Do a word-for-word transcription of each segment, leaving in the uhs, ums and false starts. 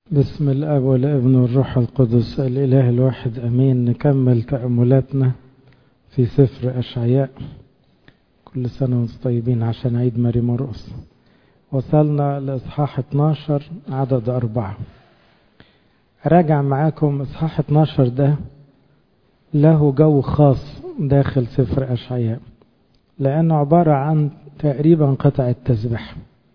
بسم الاب والابن والروح القدس الاله الواحد امين. نكمل تأملاتنا في سفر اشعياء. كل سنة وانتم طيبين عشان عيد ماري مرقس. وصلنا لاصحاح اتناشر عدد اربعة. راجع معاكم اصحاح اتناشر ده له جو خاص داخل سفر اشعياء، لانه عبارة عن تقريبا قطعة تسبيح،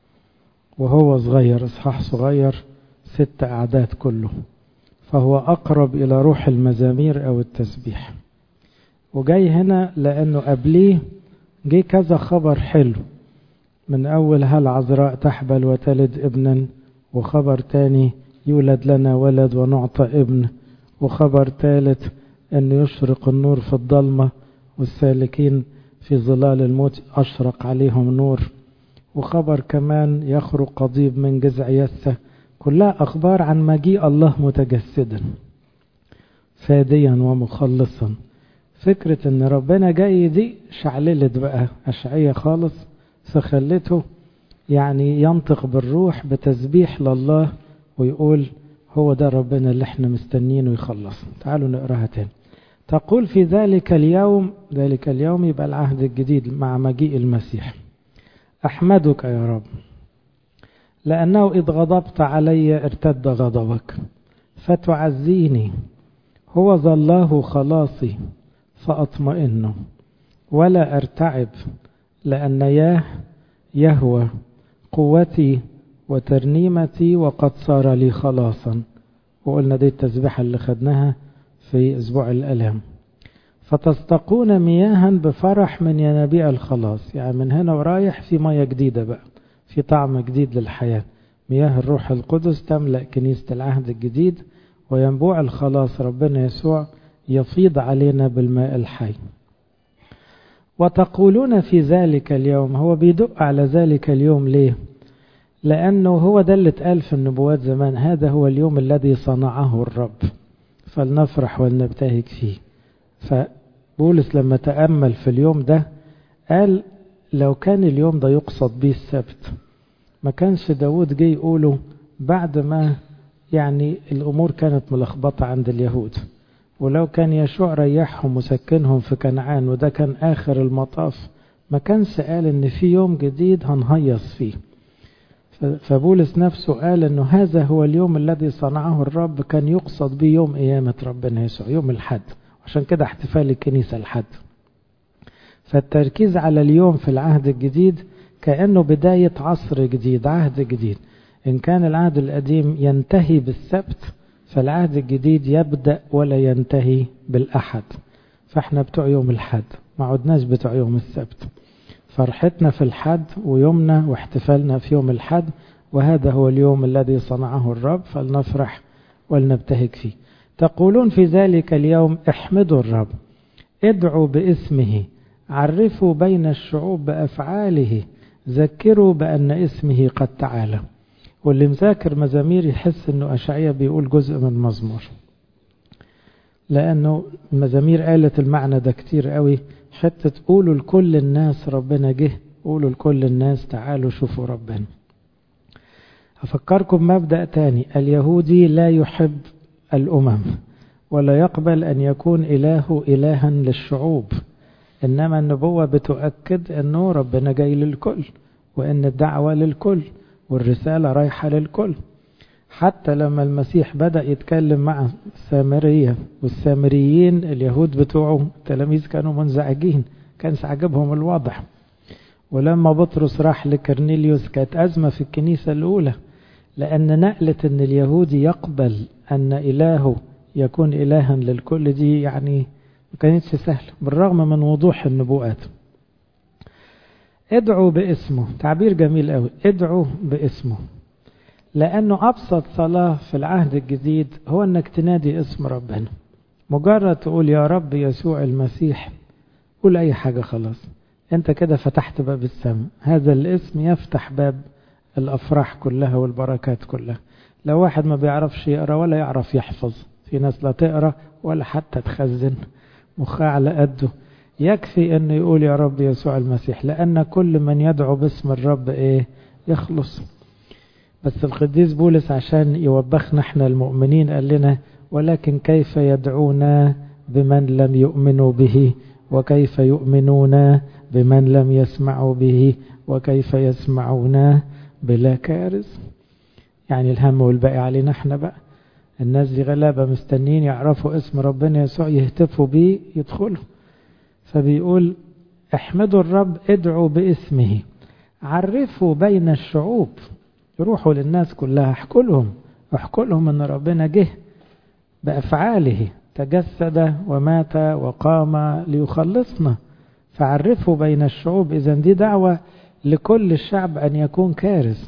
وهو صغير، اصحاح صغير ست أعداد كله، فهو أقرب إلى روح المزامير أو التسبيح. وجاي هنا لأنه قبليه جه كذا خبر حلو، من أول هالعذراء تحبل وتلد ابنا، وخبر تاني يولد لنا ولد ونعطى ابن، وخبر ثالث أن يشرق النور في الظلمة والسالكين في ظلال الموت أشرق عليهم نور، وخبر كمان يخرج قضيب من جذع يسة. كلها أخبار عن مجيء الله متجسدا فاديا ومخلصا. فكرة ان ربنا جاي دي شعللت بقى أشعياء خالص، فخلته يعني ينطق بالروح بتسبيح لله ويقول هو ده ربنا اللي احنا مستنينه يخلص. تعالوا نقراها تاني. تقول في ذلك اليوم، ذلك اليوم يبقى العهد الجديد مع مجيء المسيح. أحمدك يا رب لأنه إذ غضبت علي ارتد غضبك فتعزيني. هو ظله خلاصي فأطمئن ولا أرتعب، لأن ياه يهوى قوتي وترنيمتي وقد صار لي خلاصا. وقلنا دي التسبيحة اللي خدناها في أسبوع الألام. فتستقون مياها بفرح من ينابيع الخلاص، يعني من هنا ورايح في مياه جديدة بقى، في طعم جديد للحياة. مياه الروح القدس تملأ كنيسة العهد الجديد، وينبوع الخلاص ربنا يسوع يفيض علينا بالماء الحي. وتقولون في ذلك اليوم، هو بيدق على ذلك اليوم ليه؟ لأنه هو ده اللي اتقال في النبوات زمان، هذا هو اليوم الذي صنعه الرب فلنفرح ولنبتهج فيه. فبولس لما تأمل في اليوم ده قال لو كان اليوم ده يقصد به السبت ما كانش داود جاي يقوله بعد ما يعني الأمور كانت ملخبطة عند اليهود، ولو كان يشوع ريحهم وسكنهم في كنعان وده كان آخر المطاف ما كانش قال إن في يوم جديد هنهيص فيه. فبولس نفسه قال إنه هذا هو اليوم الذي صنعه الرب، كان يقصد به يوم قيامة ربنا يسوع، يوم الحد، عشان كده احتفال الكنيسة الحد. فالتركيز على اليوم في العهد الجديد كأنه بداية عصر جديد، عهد جديد. إن كان العهد القديم ينتهي بالسبت، فالعهد الجديد يبدأ ولا ينتهي بالأحد. فاحنا بتوع يوم الحد، ما عدناش بتوع يوم السبت. فرحتنا في الحد ويومنا واحتفالنا في يوم الحد، وهذا هو اليوم الذي صنعه الرب فلنفرح ولنبتهج فيه. تقولون في ذلك اليوم احمدوا الرب، ادعوا باسمه، عرفوا بين الشعوب بأفعاله، ذكروا بأن اسمه قد تعالى. واللي مذاكر مزامير يحس انه أشعياء بيقول جزء من مزمور، لأنه المزامير قالت المعنى ده كتير قوي. حتى تقولوا لكل الناس ربنا جه، قولوا لكل الناس تعالوا شوفوا ربنا. أفكركم مبدأ تاني، اليهودي لا يحب الأمم ولا يقبل أن يكون إله إلها للشعوب، إنما النبوة بتؤكد أنه ربنا جاي للكل، وأن الدعوة للكل والرسالة رايحة للكل. حتى لما المسيح بدأ يتكلم مع السامرية والسامريين، اليهود بتوعه التلاميذ كانوا منزعجين، كان عجبهم الوضع. ولما بطرس راح لكرنيليوس كانت أزمة في الكنيسة الأولى، لأن نقلة أن اليهودي يقبل أن إلهه يكون إلها للكل دي يعني ما كانتش سهل بالرغم من وضوح النبوءات. ادعوا باسمه، تعبير جميل قوي، ادعوا باسمه، لأنه أبسط صلاة في العهد الجديد هو أنك تنادي اسم ربنا. مجرد تقول يا رب يسوع المسيح، قول أي حاجة خلاص، أنت كده فتحت باب السماء. هذا الاسم يفتح باب الأفراح كلها والبركات كلها. لو واحد ما بيعرفش يقرأ ولا يعرف يحفظ، في ناس لا تقرأ ولا حتى تخزن مخها على قده، يكفي أنه يقول يا رب يسوع المسيح، لأن كل من يدعو باسم الرب إيه يخلص. بس القديس بولس عشان يوبخنا احنا المؤمنين قال لنا ولكن كيف يدعونا بمن لم يؤمنوا به، وكيف يؤمنون بمن لم يسمعوا به، وكيف يسمعون بلا كارث. يعني الهم والباقي علينا احنا بقى. الناس دي غلابة مستنين يعرفوا اسم ربنا يسوع يهتفوا بيه يدخلوا. فبيقول احمدوا الرب، ادعوا باسمه، عرفوا بين الشعوب. يروحوا للناس كلها احكوا لهم احكوا لهم ان ربنا جه بأفعاله، تجسد ومات وقام ليخلصنا. فعرفوا بين الشعوب. إذن دي دعوة لكل الشعب أن يكون كارث.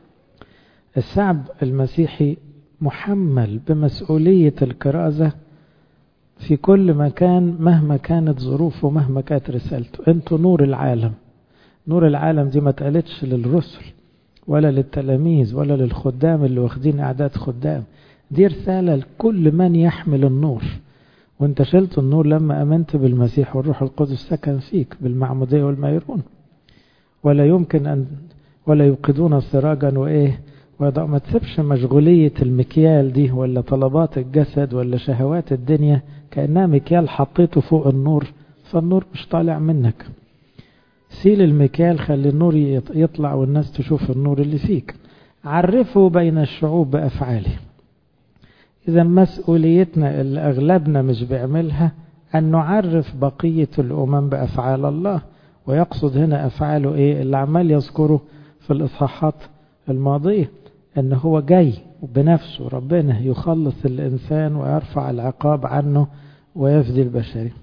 الشعب المسيحي محمل بمسؤولية الكرازة في كل مكان مهما كانت ظروفه مهما كانت رسالته. انتوا نور العالم. نور العالم دي ما تقالتش للرسل ولا للتلاميذ ولا للخدام اللي واخدين اعداد خدام، دي رسالة لكل من يحمل النور. وانت شلت النور لما امنت بالمسيح والروح القدس سكن فيك بالمعمودية والميرون. ولا يمكن ان ولا يوقدون سراجا وايه ويضع. ما تسيبش مشغولية المكيال دي ولا طلبات الجسد ولا شهوات الدنيا كأنها مكيال حطيته فوق النور فالنور مش طالع منك. سيل المكيال، خلي النور يطلع والناس تشوف النور اللي فيك. عرفوا بين الشعوب بأفعاله. إذا مسؤوليتنا اللي أغلبنا مش بيعملها أن نعرف بقية الأمم بأفعال الله. ويقصد هنا أفعاله إيه اللي عمال يذكره في الإصحاحات الماضية، أنه هو جاي بنفسه ربنا يخلص الإنسان ويرفع العقاب عنه ويفدي البشري.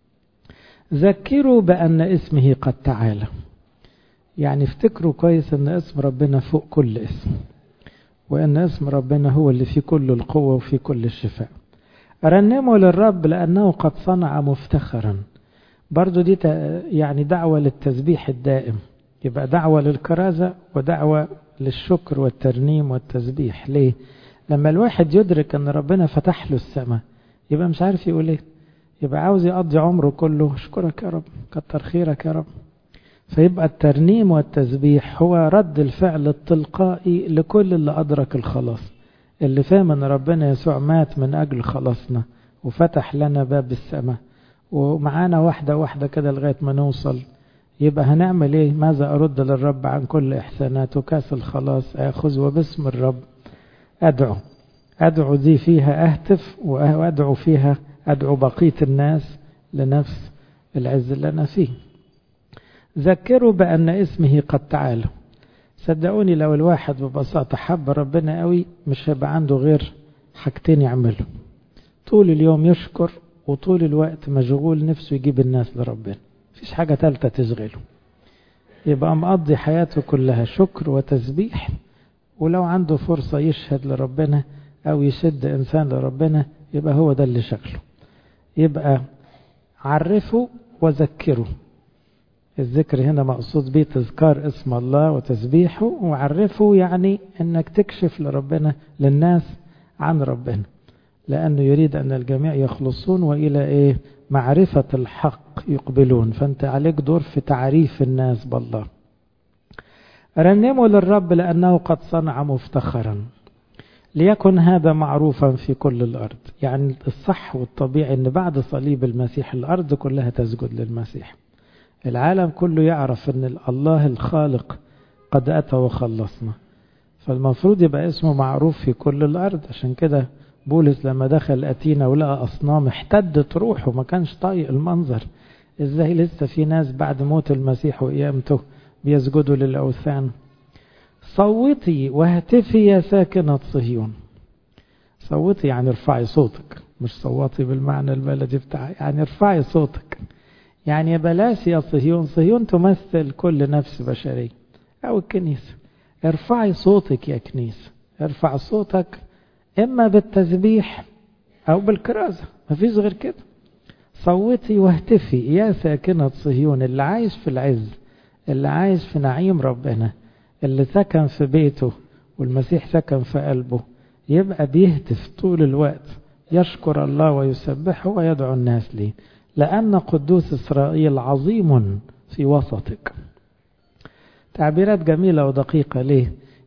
ذكروا بأن اسمه قد تعالى. يعني افتكروا كويس أن اسم ربنا فوق كل اسم، وأن اسم ربنا هو اللي فيه كل القوة وفيه كل الشفاء. رنموا للرب لأنه قد صنع مفتخرا. برضو دي يعني دعوة للتسبيح الدائم. يبقى دعوة للكرازة ودعوة للشكر والترنيم والتسبيح. ليه؟ لما الواحد يدرك أن ربنا فتح له السماء يبقى مش عارف يقول ايه، يبقى عاوز يقضي عمره كله اشكرك يا رب، كتر خيرك يا رب. فيبقى الترنيم والتسبيح هو رد الفعل التلقائي لكل اللي أدرك الخلاص، اللي فهم أن ربنا يسوع مات من أجل خلاصنا وفتح لنا باب السماء ومعانا واحدة واحدة كده لغاية ما نوصل. يبقى هنعمل ايه؟ ماذا أرد للرب عن كل إحساناته؟ كاس الخلاص آخذ وباسم الرب أدعو. أدعو دي فيها أهتف، وأدعو فيها أدعو بقية الناس لنفس العز اللي أنا فيه. ذكروا بأن اسمه قد تعالى. صدقوني لو الواحد ببساطة حب ربنا قوي مش هيبقى عنده غير حاجتين يعمله: طول اليوم يشكر، وطول الوقت مشغول نفسه يجيب الناس لربنا. مفيش حاجة ثالثة تشغله. يبقى مقضي حياته كلها شكر وتسبيح، ولو عنده فرصة يشهد لربنا أو يشد إنسان لربنا يبقى هو ده اللي شغله. يبقى عرفوا وذكروا. الذكر هنا مقصود به تذكار اسم الله وتسبيحه، وعرفوا يعني انك تكشف لربنا للناس عن ربنا، لأنه يريد أن الجميع يخلصون وإلى إيه؟ معرفة الحق يقبلون. فأنت عليك دور في تعريف الناس بالله. رنموا للرب لأنه قد صنع مفتخرا، ليكن هذا معروفا في كل الأرض. يعني الصح والطبيعي أن بعد صليب المسيح الأرض كلها تسجد للمسيح. العالم كله يعرف أن الله الخالق قد أتى وخلصنا، فالمفروض يبقى اسمه معروف في كل الأرض. عشان كده بولس لما دخل أتينا ولقى أصنام احتدت روحه، ما كانش طايق المنظر. إزاي لسه في ناس بعد موت المسيح وقيامته بيسجدوا للأوثان؟ صوتي وهتفي يا ساكنة صهيون. صوتي يعني ارفعي صوتك، مش صوتي بالمعنى البلدي بتاعي، يعني ارفعي صوتك. يعني بلاش يا صهيون، صهيون تمثل كل نفس بشرية أو الكنيسة. ارفعي صوتك يا كنيسة، ارفع صوتك إما بالتسبيح أو بالكرازة، مفيش غير كده. صوتي واهتفي يا ساكنة صهيون. اللي عايش في العز، اللي عايش في نعيم ربنا، اللي سكن في بيته والمسيح سكن في قلبه، يبقى بيهتف طول الوقت، يشكر الله ويسبحه ويدعو الناس ليه، لأن قدوس إسرائيل عظيم في وسطك. تعبيرات جميلة ودقيقة. ليه؟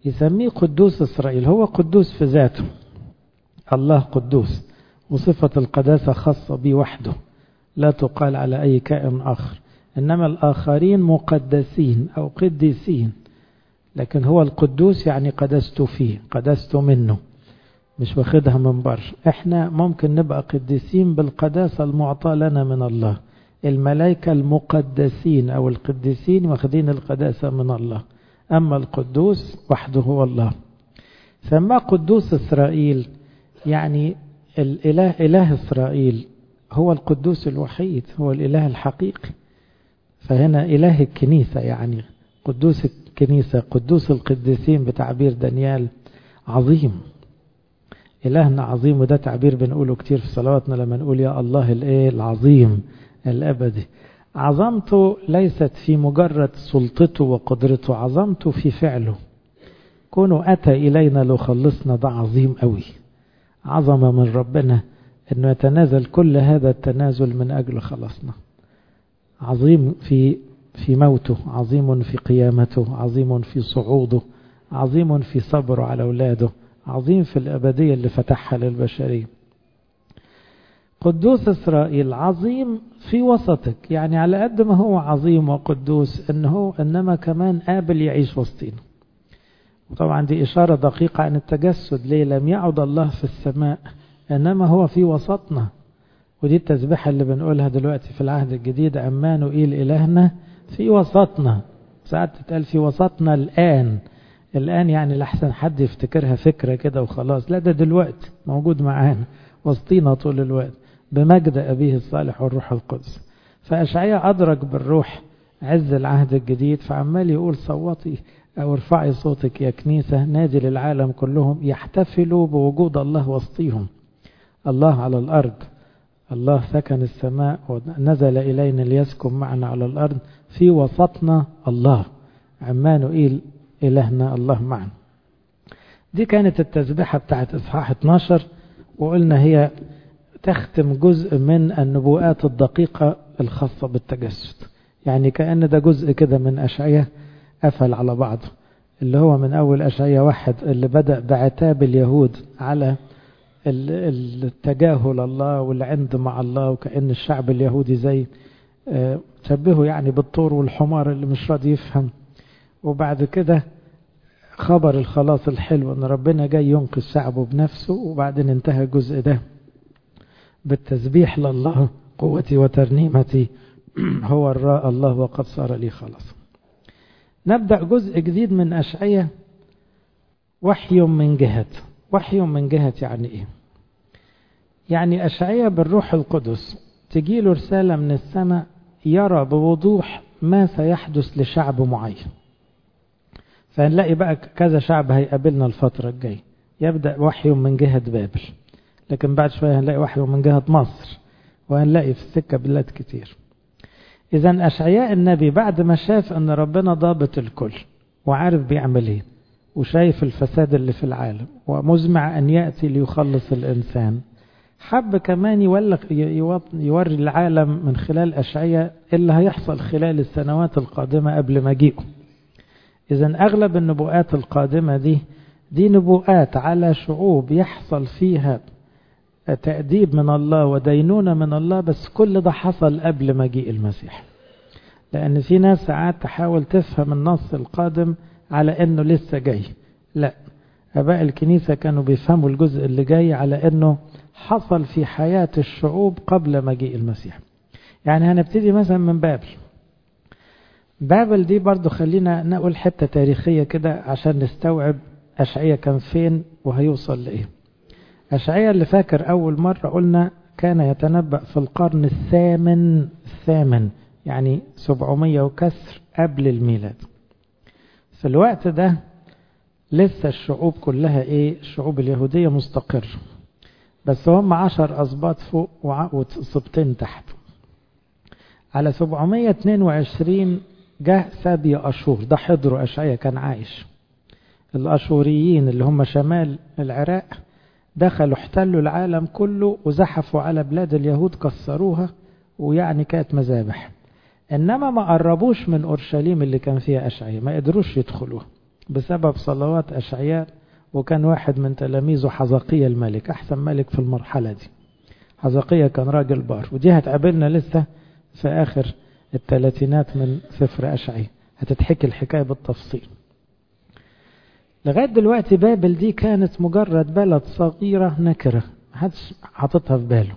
يسميه قدوس إسرائيل. هو قدوس في ذاته، الله قدوس، وصفة القداسة خاصة به وحده لا تقال على أي كائن آخر، إنما الآخرين مقدسين أو قديسين، لكن هو القدوس يعني قدسته فيه، قدسته منه، مش واخدها من بره. احنا ممكن نبقى قديسين بالقداسة المعطاة لنا من الله، الملائكة المقدسين أو القديسين واخدين القداسة من الله، أما القدوس وحده هو الله. سماه قدوس إسرائيل، يعني الإله إله إسرائيل هو القدوس الوحيد، هو الإله الحقيقي. فهنا إله الكنيسة، يعني قدوس الكنيسة، قدوس القديسين بتعبير دانيال عظيم. إلهنا عظيم، وده تعبير بنقوله كتير في صلواتنا لما نقول يا الله الإيه العظيم الأبدي. عظمته ليست في مجرد سلطته وقدرته، عظمته في فعله. كونه أتى إلينا لخلصنا ده عظيم قوي، عظمة من ربنا أنه يتنازل كل هذا التنازل من أجل خلصنا. عظيم في في موته، عظيم في قيامته، عظيم في صعوده، عظيم في صبره على أولاده، عظيم في الأبدية اللي فتحها للبشرية. قدوس إسرائيل عظيم في وسطك، يعني على قد ما هو عظيم وقدوس إنه إنما كمان قابل يعيش وسطينا. وطبعا دي إشارة دقيقة عن التجسد. ليه لم يعد الله في السماء إنما هو في وسطنا؟ ودي التسبيحة اللي بنقولها دلوقتي في العهد الجديد، عمانوئيل إلهنا في وسطنا. ساعات تتقال في وسطنا الآن، الآن يعني لحسن حد يفتكرها فكرة كده وخلاص، لا ده دلوقتي موجود معانا وسطينا طول الوقت بمجد أبيه الصالح والروح القدس. فأشعياء أدرك بالروح عز العهد الجديد، فعمال يقول صوتي أو ارفعي صوتك يا كنيسة، نادي للعالم كلهم يحتفلوا بوجود الله وسطيهم. الله على الأرض، الله سكن السماء ونزل إلينا ليسكن معنا على الأرض، في وسطنا الله عمانوئيل إلهنا الله معنا. دي كانت التسبيحة بتاعت إصحاح اتناشر، وقلنا هي تختم جزء من النبوءات الدقيقة الخاصة بالتجسد. يعني كأن ده جزء كده من أشعياء قفل على بعضه، اللي هو من أول أشعياء واحد اللي بدأ بعتاب اليهود على التجاهل الله والعند مع الله، وكأن الشعب اليهودي زي تشبهه يعني بالطور والحمار اللي مش راضي يفهم. وبعد كده خبر الخلاص الحلو ان ربنا جاي ينقذ شعبه بنفسه. وبعدين انتهى الجزء ده بالتسبيح لله، قوتي وترنيمتي هو الراء الله وقد صار لي خلاص. نبدأ جزء جديد من أشعياء، وحي من جهة. وحي من جهة يعني ايه؟ يعني أشعياء بالروح القدس تجيله رسالة من السماء، يرى بوضوح ما سيحدث لشعب معين. فهنلاقي بقى كذا شعب هيقابلنا الفترة الجاية. يبدأ وحي من جهة بابل، لكن بعد شوية هنلاقي وحي من جهة مصر، وهنلاقي في السكة بلاد كتير. إذن أشعياء النبي بعد ما شاف أن ربنا ضابط الكل وعارف بيعمل ايه، وشايف الفساد اللي في العالم، ومزمع أن يأتي ليخلص الإنسان، حب كمان يوري العالم من خلال أشعياء اللي هيحصل خلال السنوات القادمة قبل مجيئه. إذن أغلب النبوءات القادمة دي دي نبوءات على شعوب يحصل فيها تأديب من الله ودينونة من الله، بس كل ده حصل قبل مجيء المسيح. لأن في ناس ساعات تحاول تفهم النص القادم على أنه لسه جاي. لا، أباء الكنيسة كانوا بيفهموا الجزء اللي جاي على أنه حصل في حياة الشعوب قبل مجيء المسيح. يعني هنبتدي مثلا من بابل. بابل دي برضو خلينا نقول حتة تاريخية كده عشان نستوعب أشعياء كان فين وهيوصل لإيه. أشعياء اللي فاكر أول مرة قلنا كان يتنبأ في القرن الثامن الثامن يعني سبعمية وكسر قبل الميلاد. في الوقت ده لسه الشعوب كلها إيه؟ الشعوب اليهودية مستقر، بس هم عشر أسباط فوق وسبطين تحت. على سبعمية واثنين وعشرين جاء سبي أشور، ده حضروا أشعياء كان عايش. الأشوريين اللي هم شمال العراق دخلوا احتلوا العالم كله وزحفوا على بلاد اليهود، كسروها، ويعني كانت مذابح. إنما ما قربوش من أورشليم اللي كان فيها أشعياء، ما قدروش يدخلوها. بسبب صلوات أشعياء، وكان واحد من تلاميذه حزقية الملك، أحسن ملك في المرحلة دي. حزقية كان راجل بار، ودي هتقابلنا لسه في آخر الثلاثينات من سفر أشعياء، هتتحكي الحكاية بالتفصيل. لغاية دلوقتي بابل دي كانت مجرد بلد صغيرة نكرة محدش حاططها في باله.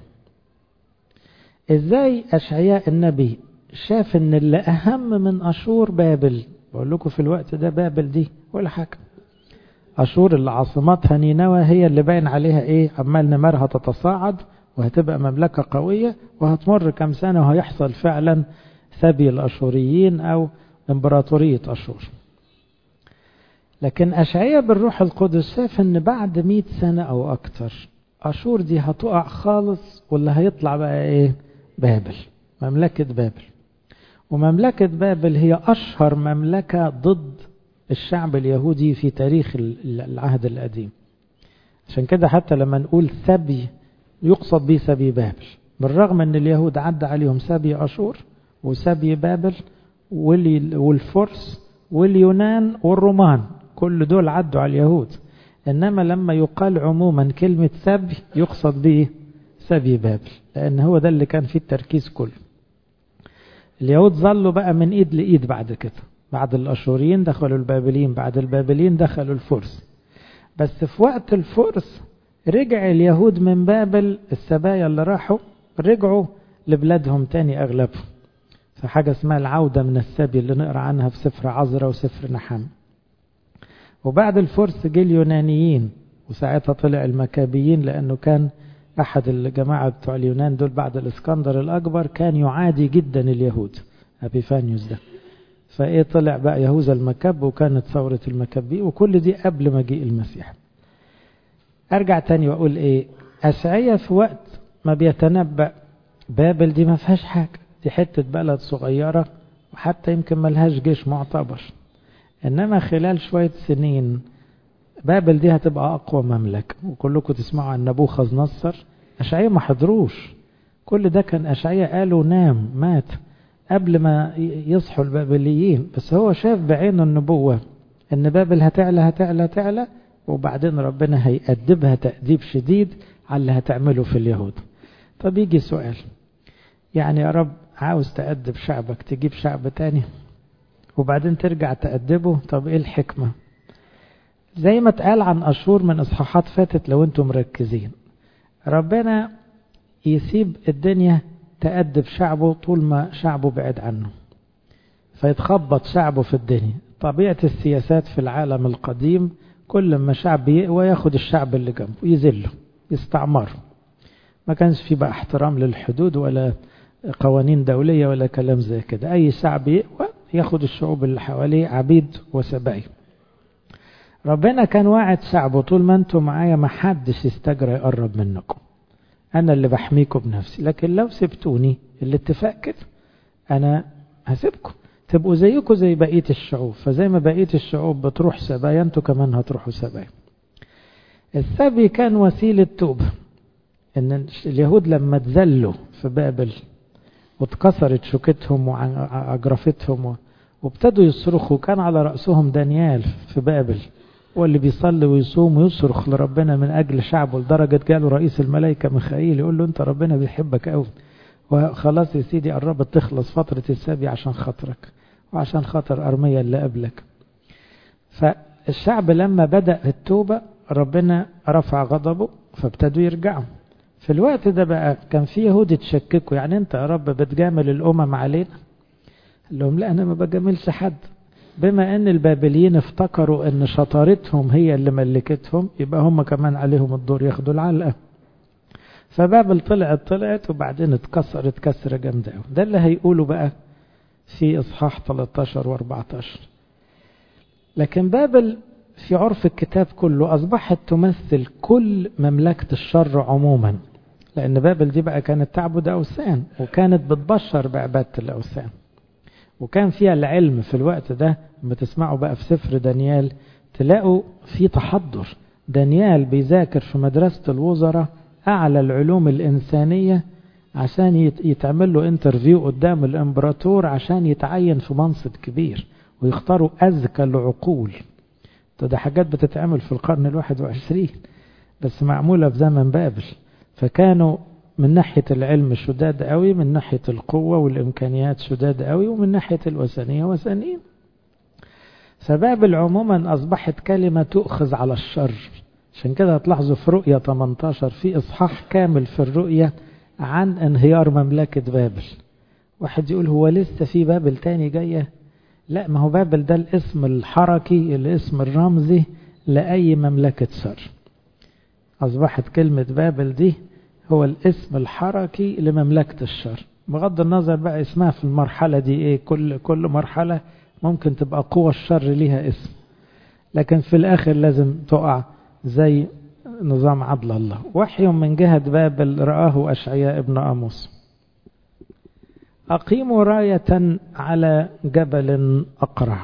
ازاي أشعياء النبي شاف ان اللي أهم من أشور بابل؟ بقول لكم في الوقت ده بابل دي ولا حاجة. أشور اللي عاصمتها نينوى هي اللي باين عليها ايه، عمال نمرها تتصاعد وهتبقى مملكة قوية، وهتمر كم سنة وهيحصل فعلا سبي الأشوريين أو إمبراطورية أشور. لكن أشعياء بالروح القدس شاف ان بعد مئة سنة أو أكتر أشور دي هتقع خالص، واللي هيطلع بقى ايه؟ بابل، مملكة بابل. ومملكة بابل هي أشهر مملكة ضد الشعب اليهودي في تاريخ العهد القديم. عشان كده حتى لما نقول سبي يقصد به سبي بابل، بالرغم ان اليهود عدى عليهم سبي أشور وسبي بابل والفرس واليونان والرومان، كل دول عدوا على اليهود. إنما لما يقال عموما كلمة سبي يقصد به سبي بابل، لأن هو ده اللي كان فيه التركيز كله. اليهود ظلوا بقى من إيد لإيد بعد كده، بعد الأشوريين دخلوا البابليين، بعد البابليين دخلوا الفرس. بس في وقت الفرس رجع اليهود من بابل، السبايا اللي راحوا رجعوا لبلادهم تاني أغلبهم، في حاجة اسمها العودة من السبي اللي نقرأ عنها في سفر عزرا وسفر نحم. وبعد الفرس جه اليونانيين، وساعتها طلع المكابيين، لأنه كان أحد الجماعة بتوع اليونان دول بعد الإسكندر الأكبر كان يعادي جدا اليهود، أبيفانيوس ده. فإيه طلع بقى يهوذا المكب، وكانت ثورة المكبي، وكل دي قبل مجيء المسيح. أرجع تاني وأقول إيه، أشعياء في وقت ما بيتنبأ بابل دي ما فيهاش حاجة، دي حتة بلد صغيرة، وحتى يمكن ما لهاش جيش معتبر. إنما خلال شوية سنين بابل دي هتبقى أقوى مملكة. وكلكم تسمعوا عن نبوخذ نصر، أشعياء ما حضروش، كل ده كان أشعياء قالوا نام مات قبل ما يصحوا البابليين، بس هو شاف بعينه النبوة إن بابل هتعلى هتعلى هتعلى، وبعدين ربنا هيأدبها تأديب شديد على اللي هتعمله في اليهود. طب يجي سؤال، يعني يا رب عاوز تأدب شعبك تجيب شعب تاني وبعدين ترجع تأدبه؟ طب ايه الحكمة؟ زي ما اتقال عن أشور من إصحاحات فاتت لو انتم مركزين، ربنا يسيب الدنيا تأدب شعبه طول ما شعبه بعد عنه، فيتخبط شعبه في الدنيا. طبيعة السياسات في العالم القديم كل ما شعب يقوى ياخد الشعب اللي جنبه يذله يستعمره، ما كانش في بقى احترام للحدود ولا قوانين دولية ولا كلام زي كده. أي شعب يقوى ياخد الشعوب اللي حواليه عبيد وسبايا. ربنا كان واعد شعبه طول ما انتم معايا ما حدش يستجرى يقرب منكم، أنا اللي بحميكم بنفسي، لكن لو سبتوني الاتفاق كده أنا هسيبكم تبقوا زيكم زي بقية الشعوب. فزي ما بقية الشعوب بتروح سبايا انتوا كمان هتروحوا سبايا. السبي كان وسيلة توبة، ان اليهود لما تزلوا في بابل واتكسرت شوكتهم وعجرفتهم وابتدوا يصرخوا، كان على رأسهم دانيال في بابل، واللي بيصلي ويصوم ويصرخ لربنا من أجل شعبه، لدرجة جاله رئيس الملائكة ميخائيل يقول له انت ربنا بيحبك قوي، وخلاص يا سيدي قربت تخلص فترة السبي عشان خاطرك وعشان خاطر أرميا اللي قبلك. فالشعب لما بدأ التوبة ربنا رفع غضبه فابتدوا يرجعوا. في الوقت ده بقى كان في يهود تشككوا، يعني انت يا رب بتجامل الأمم علينا؟ قال لهم لا، أنا ما بجاملش حد. بما ان البابليين افتكروا ان شطارتهم هي اللي ملكتهم، يبقى هم كمان عليهم الدور ياخدوا العلقة. فبابل طلعت طلعت وبعدين اتكسرت كسرة جامدة قوي. ده اللي هيقوله بقى في إصحاح ثلاثة عشر وأربعة عشر. لكن بابل في عرف الكتاب كله أصبحت تمثل كل مملكة الشر عموما، لأن بابل دي بقى كانت تعبد أوثان وكانت بتبشر بعبادة الأوثان، وكان فيها العلم في الوقت ده. لما تسمعوا بقى في سفر دانيال تلاقوا في تحضر، دانيال بيذاكر في مدرسة الوزراء أعلى العلوم الإنسانية عشان يتعمل له انترفيو قدام الإمبراطور عشان يتعين في منصب كبير، ويختاروا أذكى العقول. ده, ده حاجات بتتعمل في القرن الواحد وعشرين بس معمولة في زمن بابل. فكانوا من ناحية العلم شداد قوي، من ناحية القوة والإمكانيات شداد قوي، ومن ناحية الوثنية وثنيين. فبابل عموما أصبحت كلمة تؤخذ على الشر. عشان كده هتلاحظوا في رؤية ثمانية عشر في إصحاح كامل في الرؤية عن انهيار مملكة بابل. واحد يقول هو لسه في بابل تاني جاية؟ لا، ما هو بابل ده الاسم الحركي، الاسم الرمزي لأي مملكة شر. أصبحت كلمة بابل دي هو الاسم الحركي لمملكة الشر، بغض النظر بقى اسمها في المرحلة دي ايه. كل كل مرحلة ممكن تبقى قوة الشر ليها اسم، لكن في الآخر لازم تقع زي نظام عدل الله. وحي من جهة بابل رآه أشعياء ابن آموس: أقيموا راية على جبل أقرع،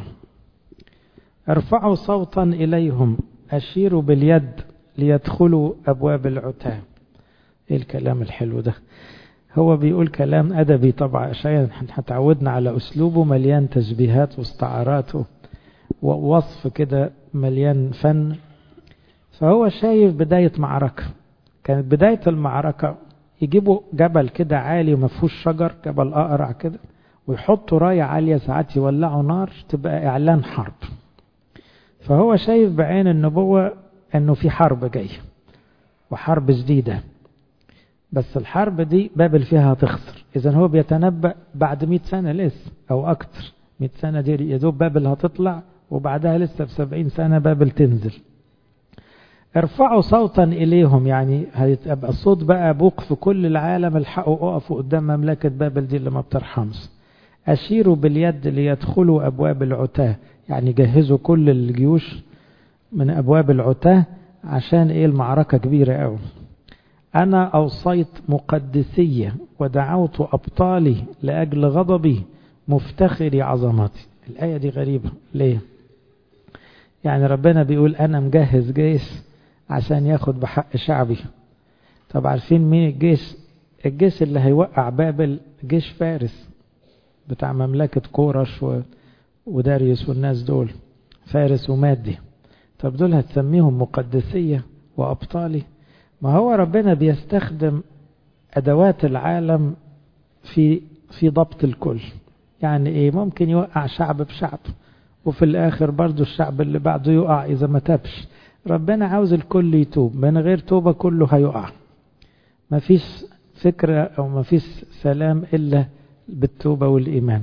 ارفعوا صوتا إليهم، أشيروا باليد ليدخلوا أبواب العتاب. إيه الكلام الحلو ده؟ هو بيقول كلام أدبي طبعا. أشعياء هتعودنا على أسلوبه مليان تشبيهات واستعارات ووصف كده مليان فن. فهو شايف بداية معركة، كانت بداية المعركة يجيبوا جبل كده عالي وما فيهوش شجر، جبل أقرع كده، ويحطوا راية عالية، ساعات يولعوا نار تبقى إعلان حرب. فهو شايف بعين النبوة أنه في حرب جاية وحرب جديدة، بس الحرب دي بابل فيها هتخسر. إذن هو بيتنبأ بعد مئة سنة لسه أو أكتر. مئة سنة دي يدوب بابل هتطلع، وبعدها لسه بسبعين سنة بابل تنزل. ارفعوا صوتا إليهم، يعني هيبقى الصوت بقى بوق في كل العالم: الحقوا اقفوا قدام مملكة بابل دي اللي ما بترحمش. أشيروا باليد ليدخلوا أبواب العتاه، يعني جهزوا كل الجيوش من أبواب العتاه عشان إيه؟ المعركة كبيرة أوي. أنا أوصيت مقدسية ودعوت أبطالي لأجل غضبي مفتخري عظمتي. الآية دي غريبة ليه؟ يعني ربنا بيقول أنا مجهز جيش عشان ياخد بحق شعبي. طب عارفين مين الجيش؟ الجيش اللي هيوقع بابل جيش فارس بتاع مملكة كورش وداريوس والناس دول، فارس ومادي. طب دول هتسميهم مقدسية وأبطالي؟ ما هو ربنا بيستخدم أدوات العالم في في ضبط الكل. يعني إيه؟ ممكن يوقع شعب بشعب، وفي الآخر برضو الشعب اللي بعده يقع إذا ما تابش. ربنا عاوز الكل يتوب، من غير توبة كله هيقع. ما فيش فكرة أو ما فيش سلام إلا بالتوبة والإيمان.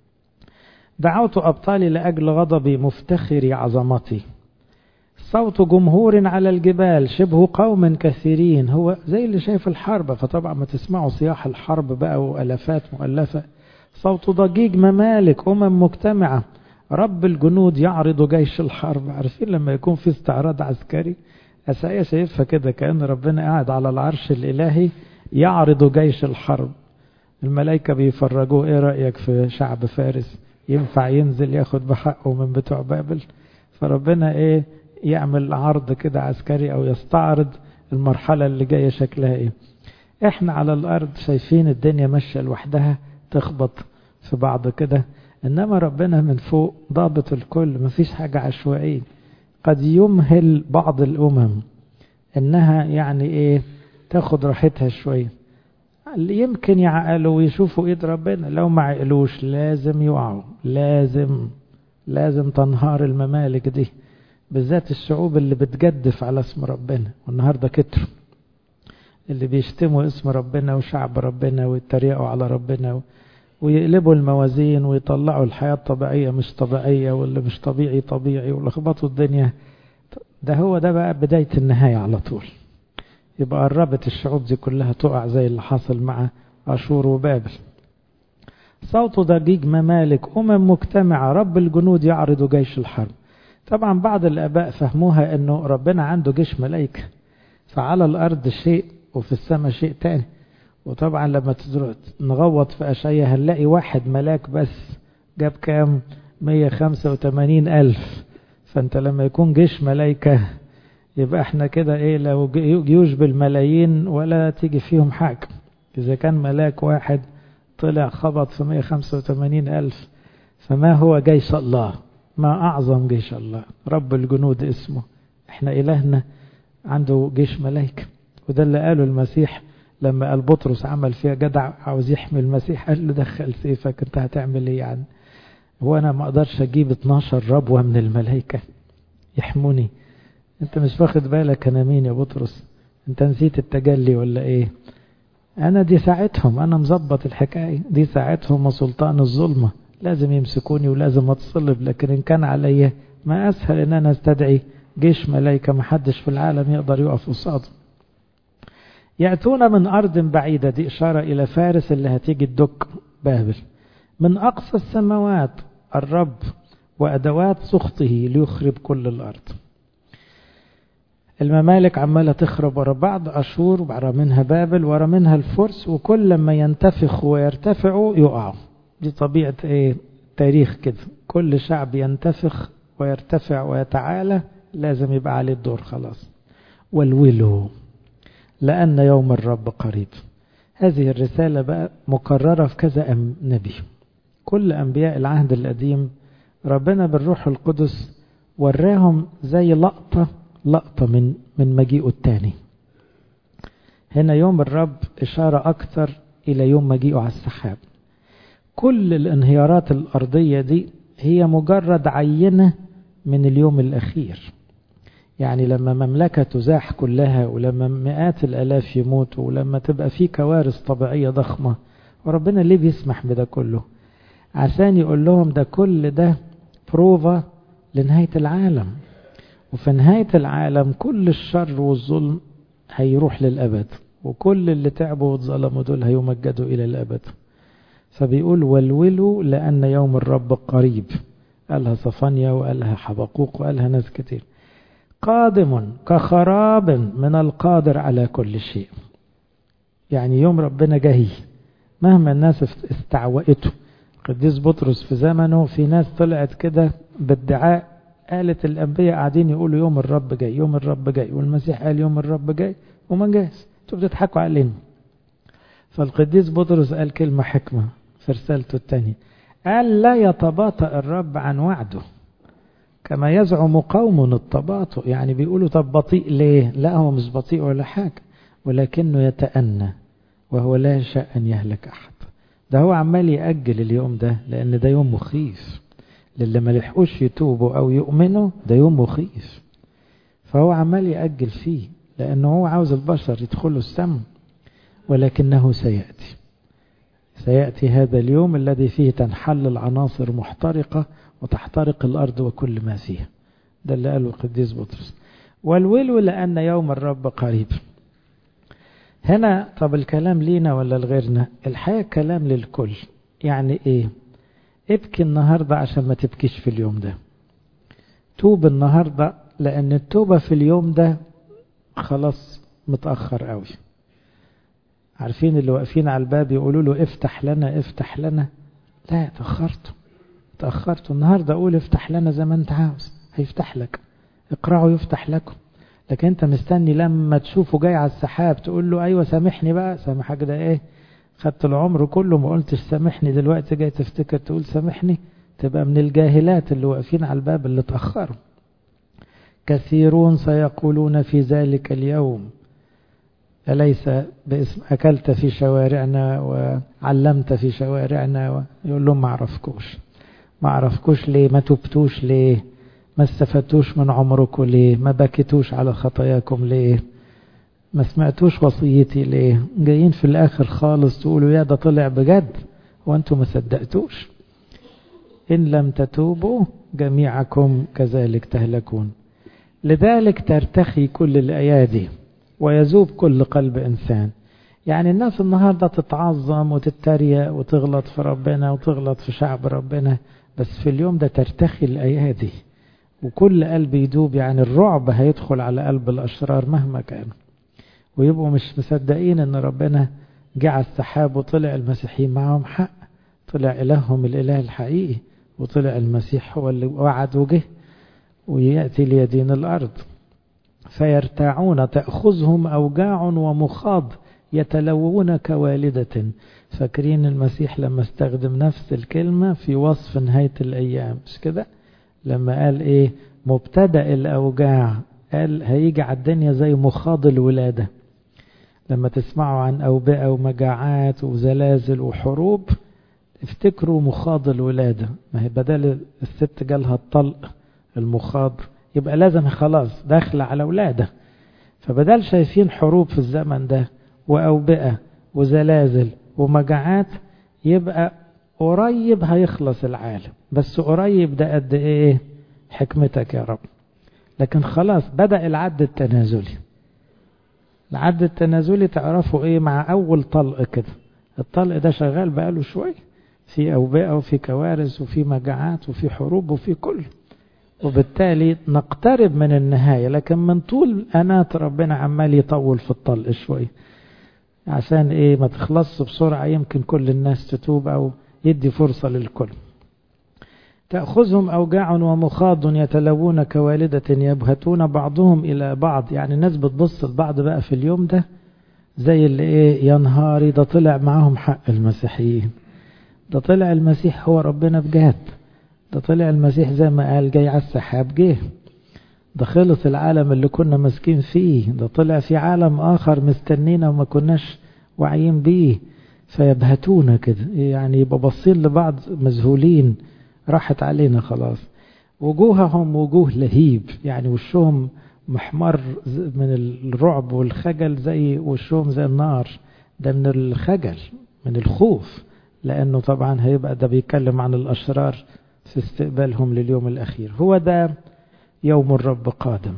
دعوت أبطالي لأجل غضبي مفتخري عظمتي. صوت جمهور على الجبال شبه قوم كثيرين. هو زي اللي شايف الحرب، فطبعا ما تسمعوا صياح الحرب بقى وألفات مؤلفة. صوت ضجيج ممالك أمم مجتمعة، رب الجنود يعرض جيش الحرب. عارفين لما يكون في استعراض عسكري؟ أسايا شايفها كده كأن ربنا قاعد على العرش الإلهي يعرض جيش الحرب. الملائكة بيفرجوه: ايه رأيك في شعب فارس؟ ينفع ينزل ياخد بحقه من بتوع بابل؟ فربنا ايه؟ يعمل عرض كده عسكري او يستعرض المرحلة اللي جاية شكلها ايه. احنا على الارض شايفين الدنيا ماشية لوحدها تخبط في بعض كده، انما ربنا من فوق ضابط الكل، مفيش حاجة عشوائية. قد يمهل بعض الامم انها يعني ايه تاخد راحتها شوية، يمكن يعقلوا ويشوفوا ايد ربنا. لو ما عقلوش لازم يقعوا، لازم لازم تنهار الممالك دي، بالذات الشعوب اللي بتجدف على اسم ربنا. والنهاردة كتر اللي بيشتموا اسم ربنا وشعب ربنا ويتريقوا على ربنا ويقلبوا الموازين ويطلعوا الحياة الطبيعية مش طبيعية، واللي مش طبيعي طبيعي، ولخبطوا الدنيا. ده هو ده بقى بداية النهاية على طول. يبقى قربت الشعوب دي كلها تقع زي اللي حصل مع أشور وبابل. صوت ضجيج ممالك أمم مجتمعة، رب الجنود يعرض جيش الحرب. طبعا بعض الآباء فهموها أنه ربنا عنده جيش ملائكة، فعلى الأرض شيء وفي السماء شيء تاني. وطبعا لما نغوط في أشعياء هنلاقي واحد ملاك بس جاب كام؟ مية وخمسة وثمانين ألف. فأنت لما يكون جيش ملائكة يبقى احنا كده ايه؟ لو جيوش بالملايين ولا تيجي فيهم حاجة. إذا كان ملاك واحد طلع خبط في مية وخمسة وثمانين ألف، فما هو جيش الله؟ ما أعظم جيش الله، رب الجنود اسمه. احنا إلهنا عنده جيش ملايكة، وده اللي قاله المسيح لما قال بطرس عمل فيها جدع عاوز يحمي المسيح، قال له دخل سيفك، انت هتعمل ايه يعني؟ هو انا ما اقدرش اجيب اتناشر ربوة من الملائكة يحموني؟ انت مش واخد بالك انا مين يا بطرس؟ انت نسيت التجلي ولا ايه؟ انا دي ساعتهم، انا مظبط الحكاية دي ساعتهم، وسلطان الظلمة لازم يمسكوني ولازم اتصلب، لكن ان كان عليا ما اسهل ان انا استدعي جيش ملائكة ما حدش في العالم يقدر يقف قصاده. يأتون من أرض بعيدة، دي إشارة إلى فارس اللي هتيجي تدك بابل. من أقصى السماوات الرب وأدوات سخطه ليخرب كل الأرض. الممالك عمالة تخرب ورا بعض، أشور ورا منها بابل ورا منها الفرس، وكل لما ينتفخ ويرتفعوا يقعوا. دي طبيعة ايه تاريخ كده، كل شعب ينتفخ ويرتفع ويتعالى لازم يبقى عليه الدور خلاص. والولو لأن يوم الرب قريب. هذه الرسالة بقى مكررة في كذا نبي، كل أنبياء العهد القديم ربنا بالروح القدس وراهم زي لقطة لقطة من من مجيئه الثاني. هنا يوم الرب إشارة أكثر إلى يوم مجيئه على السحاب. كل الانهيارات الأرضية دي هي مجرد عينة من اليوم الأخير. يعني لما مملكة تزاح كلها، ولما مئات الألاف يموتوا، ولما تبقى في كوارث طبيعية ضخمة، وربنا ليه بيسمح بده كله؟ عشان يقول لهم ده كل ده بروفا لنهاية العالم، وفي نهاية العالم كل الشر والظلم هيروح للأبد، وكل اللي تعبوا واتظلموا دول هيمجدوا إلى الأبد. فبيقول والولوا لأن يوم الرب قريب. قالها صفانيا وقالها حبقوق وقالها ناس كتير. قادم كخراب من القادر على كل شيء. يعني يوم ربنا جاي مهما الناس استعوئته. قديس بطرس في زمنه في ناس طلعت كده بادعاء، قالت الأنبياء قاعدين يقولوا يوم الرب جاي يوم الرب جاي، والمسيح قال يوم الرب جاي وما جاش، انتوا بتضحكوا علينا. فالقديس بطرس قال كلمة حكمة في رسالته الثانية، قال لا يتباطأ الرب عن وعده كما يزعم قوم التباطؤ. يعني بيقولوا طب بطيء ليه؟ لا هو مش بطيء ولا حاجة، ولكنه يتأنى وهو لا يشاء أن يهلك أحد. ده هو عمال يأجل اليوم ده لأن ده يوم مخيف للي ما لحقوش يتوبوا أو يؤمنوا، ده يوم مخيف، فهو عمال يأجل فيه لأنه هو عاوز البشر يدخلوا السم. ولكنه سيأتي سيأتي هذا اليوم الذي فيه تنحل العناصر محترقة وتحترق الأرض وكل ما فيها. ده اللي قاله القديس بطرس. والولو لأن يوم الرب قريب. هنا طب الكلام لينا ولا لغيرنا؟ الحقيقة كلام للكل. يعني ايه؟ ابكي النهاردة عشان ما تبكيش في اليوم ده. توب النهاردة لأن التوبة في اليوم ده خلاص متأخر قوي. عارفين اللي واقفين على الباب يقولوا له افتح لنا افتح لنا، لا تأخرتوا تأخرتوا. النهاردة قول افتح لنا زي ما انت عاوز، هيفتح لك. اقرأوا يفتح لكم. لكن انت مستني لما تشوفه جاي على السحاب تقول له ايوه سامحني بقى. سامحك ده ايه؟ خدت العمر كله ما قلتش سامحني، دلوقتي جاي تفتكر تقول سامحني؟ تبقى من الجاهلات اللي واقفين على الباب اللي تأخروا. كثيرون سيقولون في ذلك اليوم أليس باسم أكلت في شوارعنا وعلمت في شوارعنا؟ يقول لهم ما عرفكوش. ما عرفكوش ليه؟ ما تبتوش ليه؟ ما استفدتوش من عمركم ليه؟ ما بكتوش على خطاياكم ليه؟ ما سمعتوش وصيتي ليه؟ جايين في الآخر خالص تقولوا يا ده طلع بجد وانتم ما صدقتوش. إن لم تتوبوا جميعكم كذلك تهلكون. لذلك ترتخي كل الأيادي ويذوب كل قلب إنسان. يعني الناس النهاردة تتعظم وتتريق وتغلط في ربنا وتغلط في شعب ربنا، بس في اليوم ده ترتخي الأيادي وكل قلب يدوب. يعني الرعب هيدخل على قلب الأشرار مهما كان، ويبقوا مش مصدقين ان ربنا جاء على السحاب وطلع المسيحيين معهم حق، طلع إلههم الإله الحقيقي، وطلع المسيح هو اللي وعد وجه ويأتي ليدين الأرض. فيرتاعون تأخذهم أوجاع ومخاض يتلوون كوالدة. فاكرين المسيح لما استخدم نفس الكلمة في وصف نهاية الأيام مش كده؟ لما قال ايه مبتدأ الأوجاع، قال هيجي على الدنيا زي مخاض الولادة. لما تسمعوا عن أوبئة ومجاعات وزلازل وحروب افتكروا مخاض الولادة. ما هي بدل الست جالها الطلق المخاض، يبقى لازم خلاص داخلة على ولادة. فبدل شايفين حروب في الزمن ده وأوبئة وزلازل ومجاعات، يبقى قريب هيخلص العالم. بس قريب ده قد ايه حكمتك يا رب. لكن خلاص بدأ العد التنازلي. العد التنازلي تعرفوا ايه مع اول طلق كده. الطلق ده شغال بقاله شوي، في أوبئة وفي كوارث وفي مجاعات وفي حروب وفي كل، وبالتالي نقترب من النهاية. لكن من طول أنات ربنا عمال يطول في الطلق شوي عشان ايه ما تخلص بسرعة، يمكن كل الناس تتوب او يدي فرصة للكل. تأخذهم أوجاع ومخاض يتلوون كوالدة يبهتون بعضهم إلى بعض. يعني الناس بتبص لبعض بقى في اليوم ده زي اللي ايه يا نهاري ده طلع معاهم حق المسيحيين، ده طلع المسيح هو ربنا بجد، ده طلع المسيح زي ما قال جاي على السحاب جه، ده خلص العالم اللي كنا مسكين فيه، ده طلع في عالم آخر مستنينا وما كناش واعيين بيه. فيبهتون كده، يعني يبقى باصين لبعض مذهولين، راحت علينا خلاص. وجوههم وجوه لهيب، يعني وشهم محمر من الرعب والخجل، زي وشهم زي النار. ده من الخجل من الخوف، لأنه طبعا هيبقى ده بيتكلم عن الأشرار في استقبالهم لليوم الأخير. هو ده يوم الرب قادم.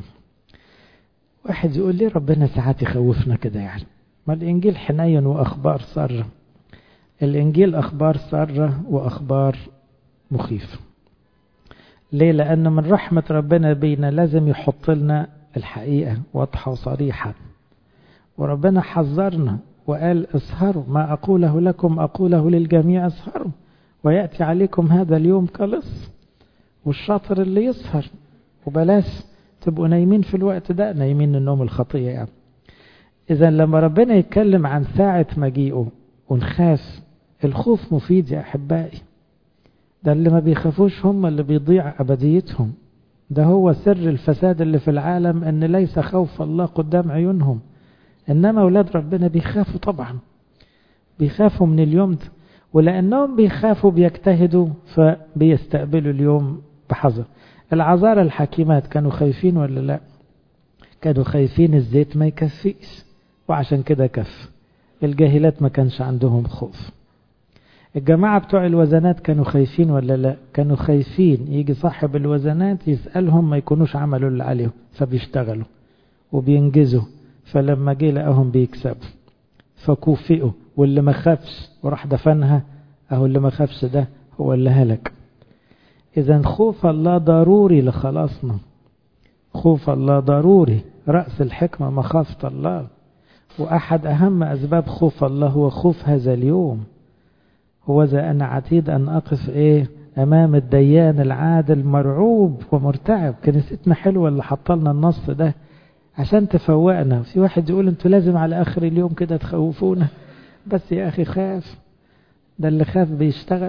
واحد يقول لي ربنا ساعات يخوفنا كده يعني، ما الإنجيل حنين وأخبار سارة. الإنجيل أخبار سارة وأخبار مخيفة. ليه؟ لأن من رحمة ربنا بينا لازم يحط لنا الحقيقة واضحة وصريحة. وربنا حذرنا وقال اسهروا، ما أقوله لكم أقوله للجميع اسهروا، ويأتي عليكم هذا اليوم كلص. والشاطر اللي يسهر، وبلاش تبقوا نايمين في الوقت ده، نايمين النوم الخطية يعني. إذا لما ربنا يتكلم عن ساعة مجيئه ونخاف، الخوف مفيد يا أحبائي. ده اللي ما بيخافوش هم اللي بيضيع أبديتهم. ده هو سر الفساد اللي في العالم، أن ليس خوف الله قدام عيونهم. إنما أولاد ربنا بيخافوا طبعا، بيخافوا من اليوم ده، ولأنهم بيخافوا بيجتهدوا فبيستقبلوا اليوم بحذر. العذارى الحكيمات كانوا خايفين ولا لا؟ كانوا خايفين الزيت ما يكفيش، وعشان كده كف. الجاهلات ما كانش عندهم خوف. الجماعة بتوع الوزنات كانوا خايفين ولا لا؟ كانوا خايفين يجي صاحب الوزنات يسألهم ما يكونوش عملوا اللي عليهم، فبيشتغلوا وبينجزوا. فلما جه لقاهم بيكسبوا فكوفئوا. واللي ما خافش وراح دفنها، اهو اللي ما خافش ده هو اللي هلك. إذا خوف الله ضروري لخلاصنا. خوف الله ضروري، رأس الحكمة مخافة الله. وأحد أهم أسباب خوف الله هو خوف هذا اليوم. هو ذا أنا عتيد أن أقف إيه أمام الديان العادل مرعوب ومرتعب. كنيستنا حلوة اللي حطلنا النص ده عشان تفوقنا. في واحد يقول انتوا لازم على آخر اليوم كده تخوفونا. بس يا أخي خاف، ده اللي خاف بيشتغل.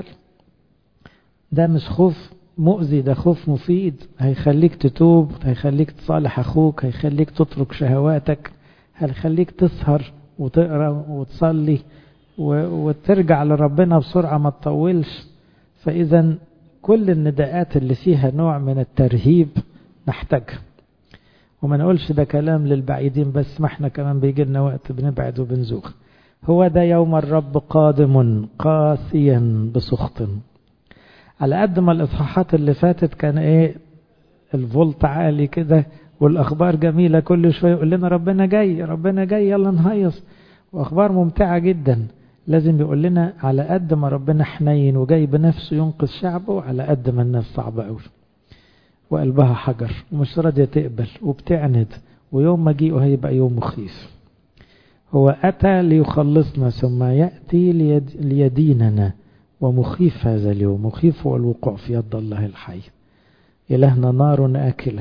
ده مش خوف مؤذي، ده خوف مفيد. هيخليك تتوب، هيخليك تصالح أخوك، هيخليك تترك شهواتك، هيخليك تسهر وتقرأ وتصلي وترجع لربنا بسرعة ما تطولش. فإذا كل النداءات اللي فيها نوع من الترهيب نحتاجها. وما نقولش ده كلام للبعيدين بس، ما احنا كمان بيجي لنا وقت بنبعد وبنزوغ. هو ده يوم الرب قادم قاسيا بسخط. على قد ما الإصحاحات اللي فاتت كان ايه الفولت عالي كده والأخبار جميلة، كل شوية يقول لنا ربنا جاي ربنا جاي يلا نهيص، وأخبار ممتعة جدا. لازم يقول لنا على قد ما ربنا حنين وجاي بنفسه ينقذ شعبه، على قد ما الناس صعبة قوي وقلبها حجر ومش راضية تقبل وبتعند، ويوم مجيئه هيبقى يوم مخيف. هو أتى ليخلصنا ثم يأتي ليد ليديننا، ومخيف هذا اليوم. مخيف هو الوقوع في يد الله الحي. إلهنا نار آكلة.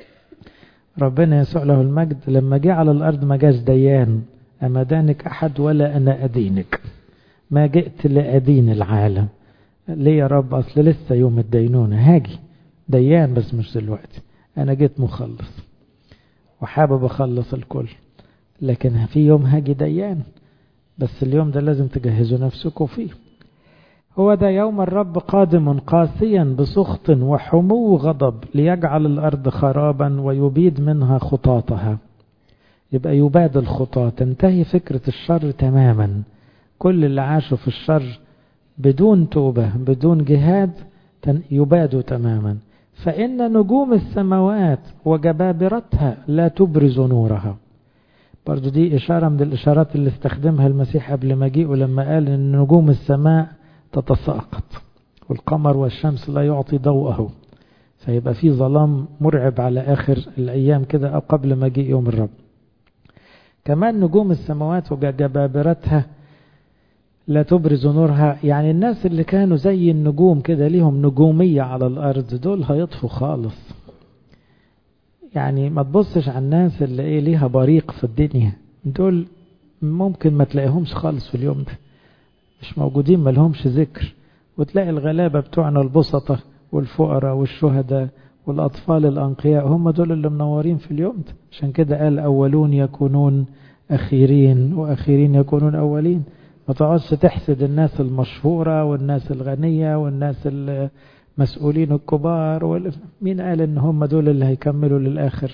ربنا يسوع له المجد لما جاء على الأرض ما جاش ديان، أما دانك أحد ولا أنا أدينك. ما جئت لأدين العالم. ليه يا رب؟ أصل لسه يوم الدينونة هاجي، ديان بس مش دلوقتي، أنا جيت مخلص وحابب أخلص الكل، لكن في يوم هاجي ديان، بس اليوم ده لازم تجهزوا نفسكم فيه. هو ده يوم الرب قادم قاسيا بسخط وحمو غضب ليجعل الأرض خرابا ويبيد منها خطاطها. يبقى يباد الخطاة، تنتهي فكرة الشر تماما. كل اللي عاشوا في الشر بدون توبة بدون جهاد يبادوا تماما. فإن نجوم السماوات وجبابرتها لا تبرز نورها. برضو دي إشارة من الإشارات اللي استخدمها المسيح قبل مجيئه لما قال إن نجوم السماء تتساقط والقمر والشمس لا يعطي ضوءه، فيبقى في ظلام مرعب على آخر الأيام كده أو قبل مجيء يوم الرب. كمان نجوم السماوات وجبابرتها لا تبرز نورها، يعني الناس اللي كانوا زي النجوم كده ليهم نجومية على الأرض دول هيطفوا خالص. يعني ما تبصش على الناس اللي ايه ليها بريق في الدنيا، دول ممكن ما تلاقيهمش خالص في اليوم ده، مش موجودين، ما لهمش ذكر. وتلاقي الغلابة بتوعنا البسطة والفقراء والشهداء والأطفال الأنقياء هم دول اللي منورين في اليوم ده. عشان كده قال أولون يكونون أخيرين وأخيرين يكونون أولين. ما تقعدش تحسد الناس المشهورة والناس الغنية والناس المسؤولين الكبار، مين قال ان هم دول اللي هيكملوا للآخر.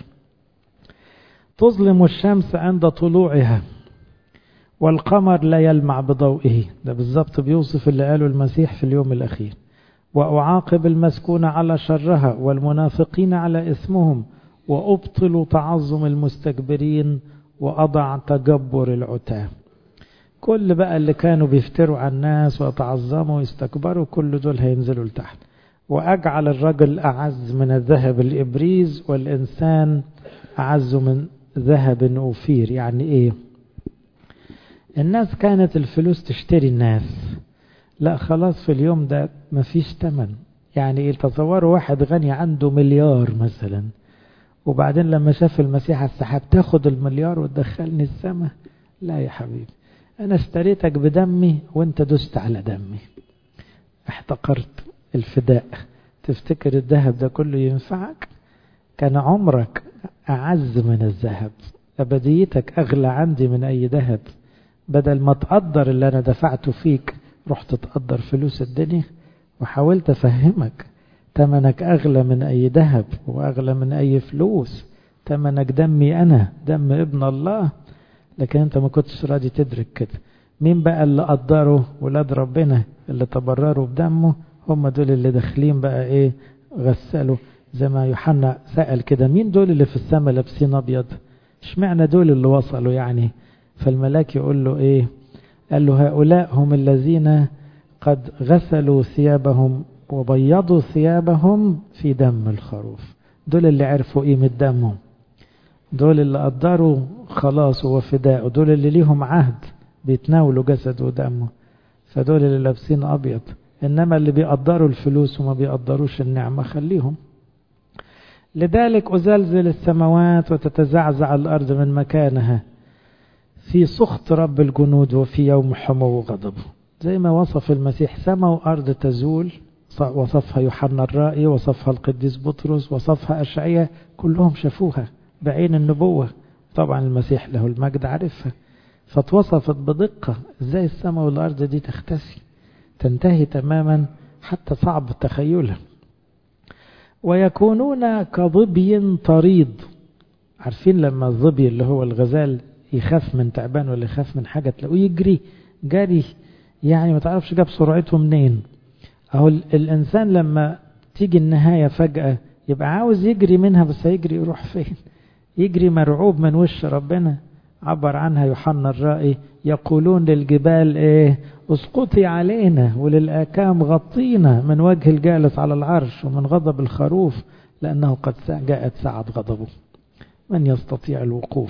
تظلم الشمس عند طلوعها والقمر لا يلمع بضوئه. ده بالضبط بيوصف اللي قاله المسيح في اليوم الأخير. وأعاقب المسكون على شرها والمنافقين على اسمهم وأبطل تعظم المستكبرين وأضع تجبر العتاه. كل بقى اللي كانوا بيفتروا على الناس ويتعظموا ويستكبروا كل دول هينزلوا لتحت. وأجعل الرجل أعز من الذهب الإبريز والإنسان أعز من ذهب أوفير. يعني إيه؟ الناس كانت الفلوس تشتري الناس، لا خلاص في اليوم ده مفيش تمن. يعني إيه؟ تصوروا واحد غني عنده مليار مثلا، وبعدين لما شاف المسيح على السحاب تاخد المليار وتدخلني السماء؟ لا يا حبيبي، أنا اشتريتك بدمي وانت دست على دمي، احتقرت الفداء. تفتكر الذهب ده كله ينفعك؟ كان عمرك أعز من الذهب، أبديتك أغلى عندي من أي ذهب. بدل ما تقدر اللي أنا دفعته فيك رحت تقدر فلوس الدنيا. وحاولت أفهمك تمنك أغلى من أي ذهب وأغلى من أي فلوس. تمنك دمي أنا، دم ابن الله. لكن أنت ما كنتش راضي تدرك كده. مين بقى اللي قدروا؟ ولاد ربنا اللي تبرروا بدمه، هم دول اللي داخلين بقى إيه؟ غسلوا. زي ما يوحنا سأل كده، مين دول اللي في السماء لابسين أبيض؟ اشمعنى دول اللي وصلوا يعني؟ فالملاك يقول له إيه؟ قال له هؤلاء هم الذين قد غسلوا ثيابهم وبيضوا ثيابهم في دم الخروف. دول اللي عرفوا قيمة دمهم، دول اللي قدروا خلاص وفداء، دول اللي ليهم عهد بيتناولوا جسد ودمه، فدول اللي لابسين أبيض. إنما اللي بيقدروا الفلوس وما بيقدروش النعمة خليهم. لذلك أزلزل السماوات وتتزعزع الأرض من مكانها في سخط رب الجنود وفي يوم حمو غضبه. زي ما وصف المسيح سماء وأرض تزول، وصفها يوحنا الرائي، وصفها القديس بطرس، وصفها أشعياء، كلهم شافوها بعين النبوة. طبعا المسيح له المجد عرفها، فتوصفت بدقة ازاي السماء والأرض دي تختفي تنتهي تماما حتى صعب تخيلها. ويكونون كظبي طريد. عارفين لما الظبي اللي هو الغزال يخاف من تعبان ولا يخاف من حاجة تلاقوه يجري جري، يعني ما تعرفش جاب سرعته منين. اهو الإنسان لما تيجي النهاية فجأة يبقى عاوز يجري منها، بس هيجري يروح فين؟ يجري مرعوب من وش ربنا. عبر عنها يوحنا الرائي، يقولون للجبال ايه؟ اسقطي علينا، وللآكام غطينا من وجه الجالس على العرش ومن غضب الخروف، لأنه قد جاءت ساعة غضبه، من يستطيع الوقوف.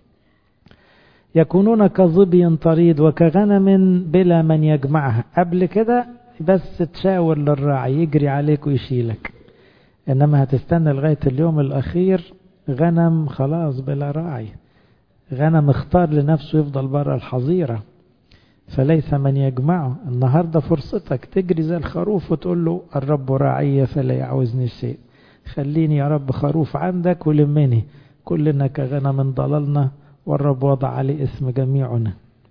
يكونون كظبي طريد وكغنم بلا من يجمعها. قبل كده بس تشاور للراعي يجري عليك ويشيلك، إنما هتستنى لغاية اليوم الأخير غنم خلاص بلا راعي، غنم اختار لنفسه يفضل برا الحظيرة فليس من يجمعه. النهاردة فرصتك تجري زي الخروف وتقول له الرب راعي فلا يعوزني شيء. خليني يا رب خروف عندك ولمني، كلنا كغنم ضللنا والرب وضع عليه اسم جميعنا.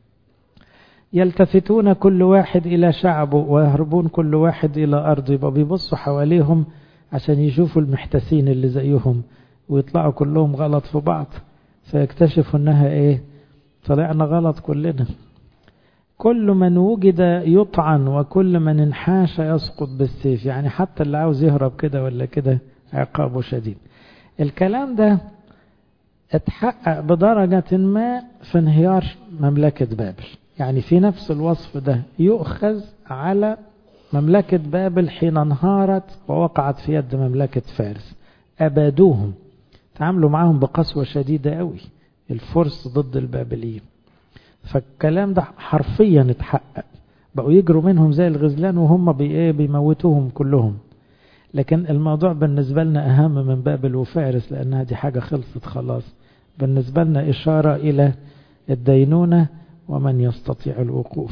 يلتفتون كل واحد إلى شعبه ويهربون كل واحد إلى أرضه. يبقى بيبصوا حواليهم عشان يشوفوا المحتسين اللي زيهم ويطلعوا كلهم غلط في بعض، فيكتشفوا انها ايه، طلعنا غلط كلنا. كل من وجد يطعن وكل من انحاش يسقط بالسيف. يعني حتى اللي عاوز يهرب كده ولا كده عقابه شديد. الكلام ده اتحقق بدرجة ما في انهيار مملكة بابل. يعني في نفس الوصف ده يؤخذ على مملكة بابل حين انهارت ووقعت في يد مملكة فارس. أبادوهم، تعاملوا معهم بقسوة شديدة قوي الفرس ضد البابليين. فالكلام ده حرفيا اتحقق، بقوا يجروا منهم زي الغزلان وهم بيموتوهم كلهم. لكن الموضوع بالنسبة لنا أهم من بابل وفارس، لأنها دي حاجة خلصت خلاص. بالنسبة لنا إشارة إلى الدينونة ومن يستطيع الوقوف.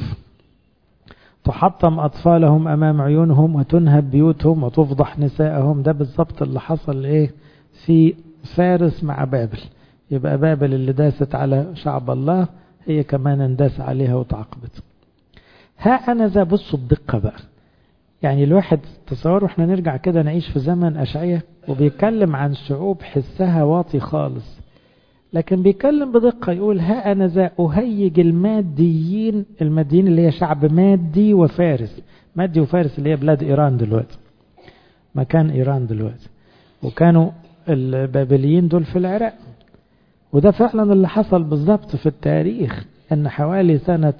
تحطم أطفالهم أمام عيونهم وتنهب بيوتهم وتفضح نساءهم. ده بالضبط اللي حصل إيه في فارس مع بابل. يبقى بابل اللي داست على شعب الله هي كمان انداس عليها وتعاقبت. ها أنا ذا، بصوا الدقة بقى. يعني الواحد تصوروا احنا نرجع كده نعيش في زمن أشعية وبيتكلم عن شعوب حسها واطي خالص، لكن بيتكلم بدقة. يقول ها أنا ذا أهيج الماديين. الماديين اللي هي شعب مادي وفارس. مادي وفارس اللي هي بلاد إيران دلوقتي، مكان إيران دلوقتي، وكانوا البابليين دول في العراق. وده فعلا اللي حصل بالضبط في التاريخ، ان حوالي سنة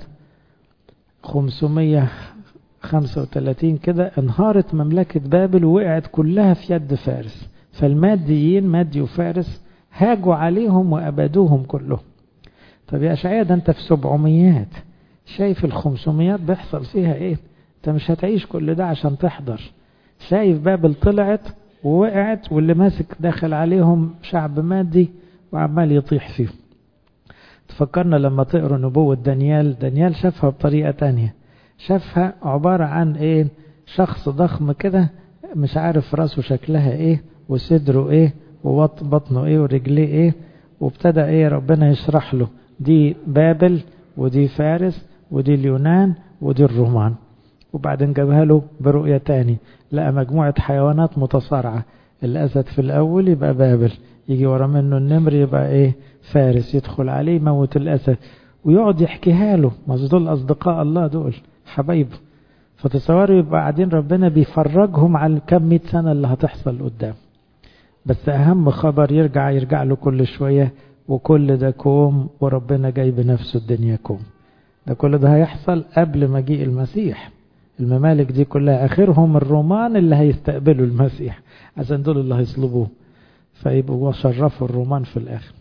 خمسمية وخمسة وثلاثين كده انهارت مملكة بابل ووقعت كلها في يد فارس. فالماديين مادي وفارس هاجوا عليهم وأبادوهم كلهم. طب يا أشعياء ده انت في سبعميات، شايف الخمسميات بيحصل فيها ايه؟ انت مش هتعيش كل ده عشان تحضر. شايف بابل طلعت ووقعت واللي ماسك داخل عليهم شعب مادي وعمال يطيح فيه. تفكرنا لما تقروا نبوة دانيال، دانيال شافها بطريقة تانية. شافها عبارة عن ايه، شخص ضخم كده مش عارف راسه شكلها ايه وصدره ايه وبطنه ايه ورجليه ايه، وابتدى ايه ربنا يشرح له دي بابل ودي فارس ودي اليونان ودي الرومان. وبعدين جابها له برؤية تاني، لقى مجموعة حيوانات متصارعة. الأسد في الأول يبقى بابل، يجي ورا منه النمر يبقى ايه فارس، يدخل عليه موت الأسد ويقعد يحكيها له. ما دول أصدقاء الله، دول حبايبه. فتصوروا يبقى قاعدين ربنا بيفرجهم على كم مئة سنة اللي هتحصل قدام. بس أهم خبر يرجع يرجع له كل شوية، وكل ده كوم وربنا جاي بنفسه الدنيا كوم. ده كل ده هيحصل قبل مجيء المسيح. الممالك دي كلها آخرهم الرومان اللي هيستقبلوا المسيح، عشان دول اللي هيصلبوه، فيبقوا شرفوا الرومان في الآخر.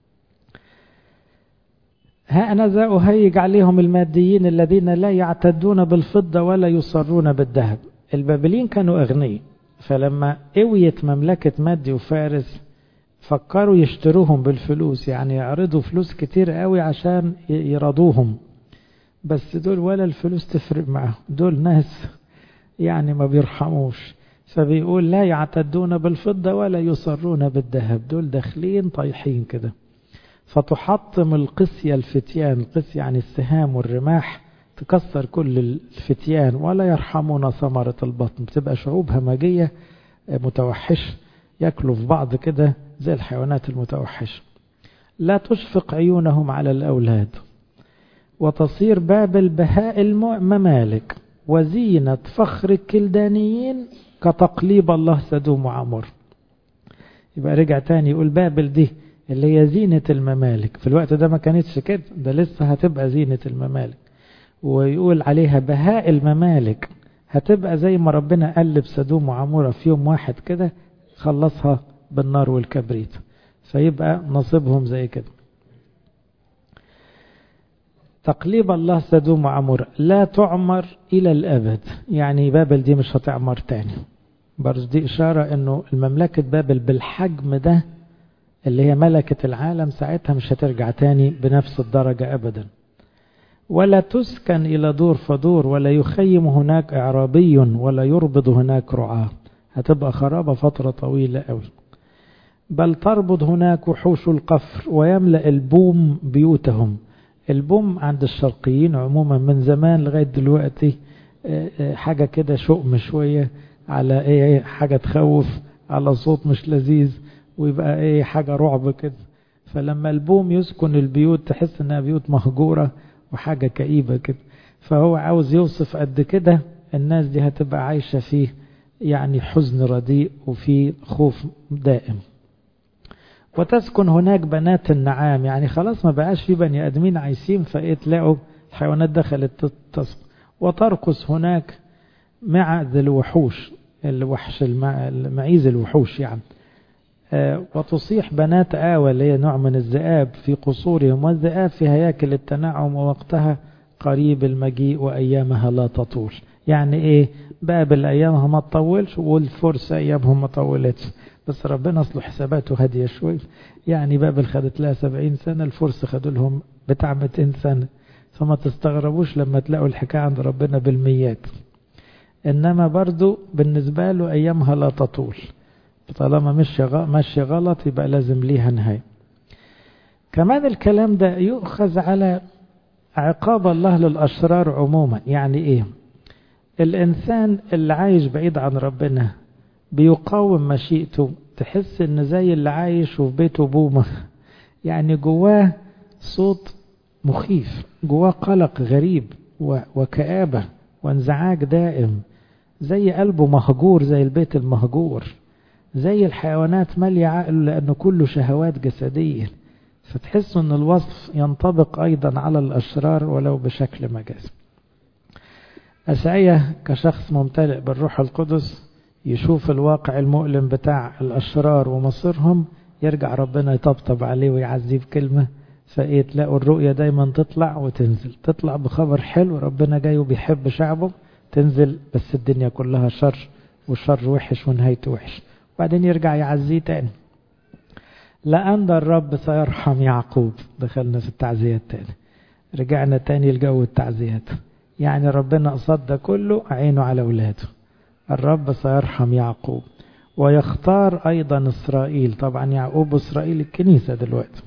ها أنا ذا أهيج عليهم الماديين الذين لا يعتدون بالفضة ولا يصرون بالذهب. البابليين كانوا أغنياء، فلما قويت مملكة مادي وفارس فكروا يشتروهم بالفلوس، يعني يعرضوا فلوس كتير قوي عشان يرضوهم. بس دول ولا الفلوس تفرق معهم، دول ناس يعني ما بيرحموش. فبيقول لا يعتدون بالفضة ولا يصرون بالذهب، دول داخلين طايحين كده. فتحطم القسية الفتيان، القسية يعني السهام والرماح، تكسر كل الفتيان ولا يرحمون ثمرة البطن. بتبقى شعوب همجية متوحشة، يأكلوا في بعض كده زي الحيوانات المتوحشة. لا تشفق عيونهم على الأولاد، وتصير بابل بهاء الممالك وزينة فخر الكلدانيين كتقليب الله سدوم وعمر. يبقى رجع تاني يقول بابل دي اللي هي زينة الممالك. في الوقت ده ما كانتش كده، ده لسه هتبقى زينة الممالك. ويقول عليها بهاء الممالك، هتبقى زي ما ربنا قلب سدوم وعمورة في يوم واحد كده، خلصها بالنار والكبريت، فيبقى نصيبهم زي كده. تقليب الله سدوم وعمورة لا تعمر إلى الأبد، يعني بابل دي مش هتعمر تاني. برضه دي إشارة أنه المملكة بابل بالحجم ده اللي هي ملكة العالم ساعتها مش هترجع تاني بنفس الدرجة أبدا. ولا تسكن إلى دور فدور، ولا يخيم هناك إعرابي، ولا يربض هناك رعاة. هتبقى خرابة فترة طويلة قوي. بل تربض هناك وحوش القفر ويملأ البوم بيوتهم. البوم عند الشرقيين عموما من زمان لغاية دلوقتي حاجة كده شؤم شوية، على ايه حاجة تخوف، على صوت مش لذيذ، ويبقى ايه حاجة رعب كده. فلما البوم يسكن البيوت تحس انها بيوت مهجورة وحاجة كئيبة كده. فهو عاوز يوصف قد كده الناس دي هتبقى عايشة فيه يعني حزن رديء وفي خوف دائم. وتسكن هناك بنات النعام، يعني خلاص ما بقاش في بني ادمين عايشين، فايه تلاقوا الحيوانات دخلت تسكن. وترقص هناك معز الوحوش، الوحش المعيز الوحوش يعني. آه وتصيح بنات آوى اللي هي نوع من الذئاب في قصورهم، والذئاب في هياكل التنعم، ووقتها قريب المجيء وأيامها لا تطول. يعني ايه بابل أيامها ما تطولش والفرس أيامهم ما طولتش، بس ربنا اصله حساباته هادية شوي. يعني بابل خدت لها سبعين سنة، الفرس خدوا لهم بتاع مئتين سنة، فما تستغربوش لما تلاقوا الحكاية عند ربنا بالميات. إنما برضو بالنسبة له أيامها لا تطول، طالما ماشي غلط يبقى لازم ليها نهاية. كمان الكلام ده يؤخذ على عقاب الله للأشرار عموما. يعني إيه؟ الإنسان اللي عايش بعيد عن ربنا بيقاوم مشيئته، تحس إن زي اللي عايش وفي بيته بومة، يعني جواه صوت مخيف، جواه قلق غريب وكآبة وانزعاج دائم، زي قلبه مهجور، زي البيت المهجور، زي الحيوانات مالية عقله لأنه كله شهوات جسدية. فتحس أن الوصف ينطبق أيضا على الأشرار ولو بشكل مجازي. أشعية كشخص ممتلئ بالروح القدس يشوف الواقع المؤلم بتاع الأشرار ومصيرهم، يرجع ربنا يطبطب عليه ويعزيه بكلمة، فإيه تلاقوا الرؤية دايما تطلع وتنزل، تطلع بخبر حلو ربنا جاي وبيحب شعبه، تنزل بس الدنيا كلها شر والشر وحش ونهايته وحش، وبعدين يرجع يعزيه تاني. لأن الرب سيرحم يعقوب. دخلنا في التعزيات تاني، رجعنا تاني لجو التعزيات. يعني ربنا قصد ده كله عينه على أولاده. الرب سيرحم يعقوب ويختار أيضا إسرائيل، طبعا يعقوب إسرائيل الكنيسة دلوقتي،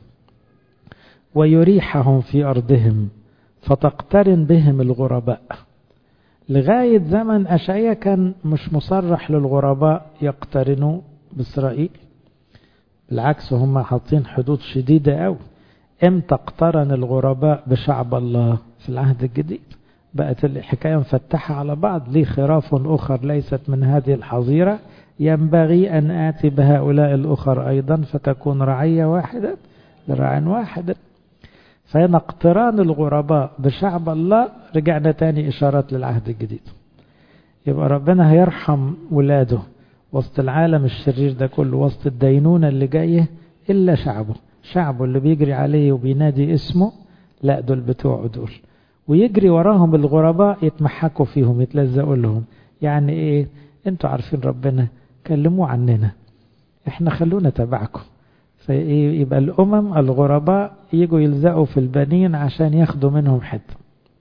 ويريحهم في أرضهم فتقترن بهم الغرباء. لغاية زمن أشعياء كان مش مصرح للغرباء يقترنوا بإسرائيل، بالعكس هم حاطين حدود شديدة أوي. امتى اقترن الغرباء بشعب الله؟ في العهد الجديد بقت الحكاية مفتحة على بعض. لي خراف أخر ليست من هذه الحظيرة، ينبغي أن آتي بهؤلاء الأخر أيضا فتكون رعية واحدة لراع واحد. فهنا اقتران الغرباء بشعب الله. رجعنا تاني إشارات للعهد الجديد. يبقى ربنا هيرحم ولاده وسط العالم الشرير ده كله، وسط الدينونة اللي جاية، إلا شعبه. شعبه اللي بيجري عليه وبينادي اسمه، لا دول بتوعه دول، ويجري وراهم الغرباء يتمحكوا فيهم يتلزقوا لهم. يعني ايه؟ انتوا عارفين ربنا، كلموا عننا، احنا خلونا تبعكم. فيبقى الأمم الغرباء يجوا يلزقوا في البنين عشان ياخدوا منهم حتة.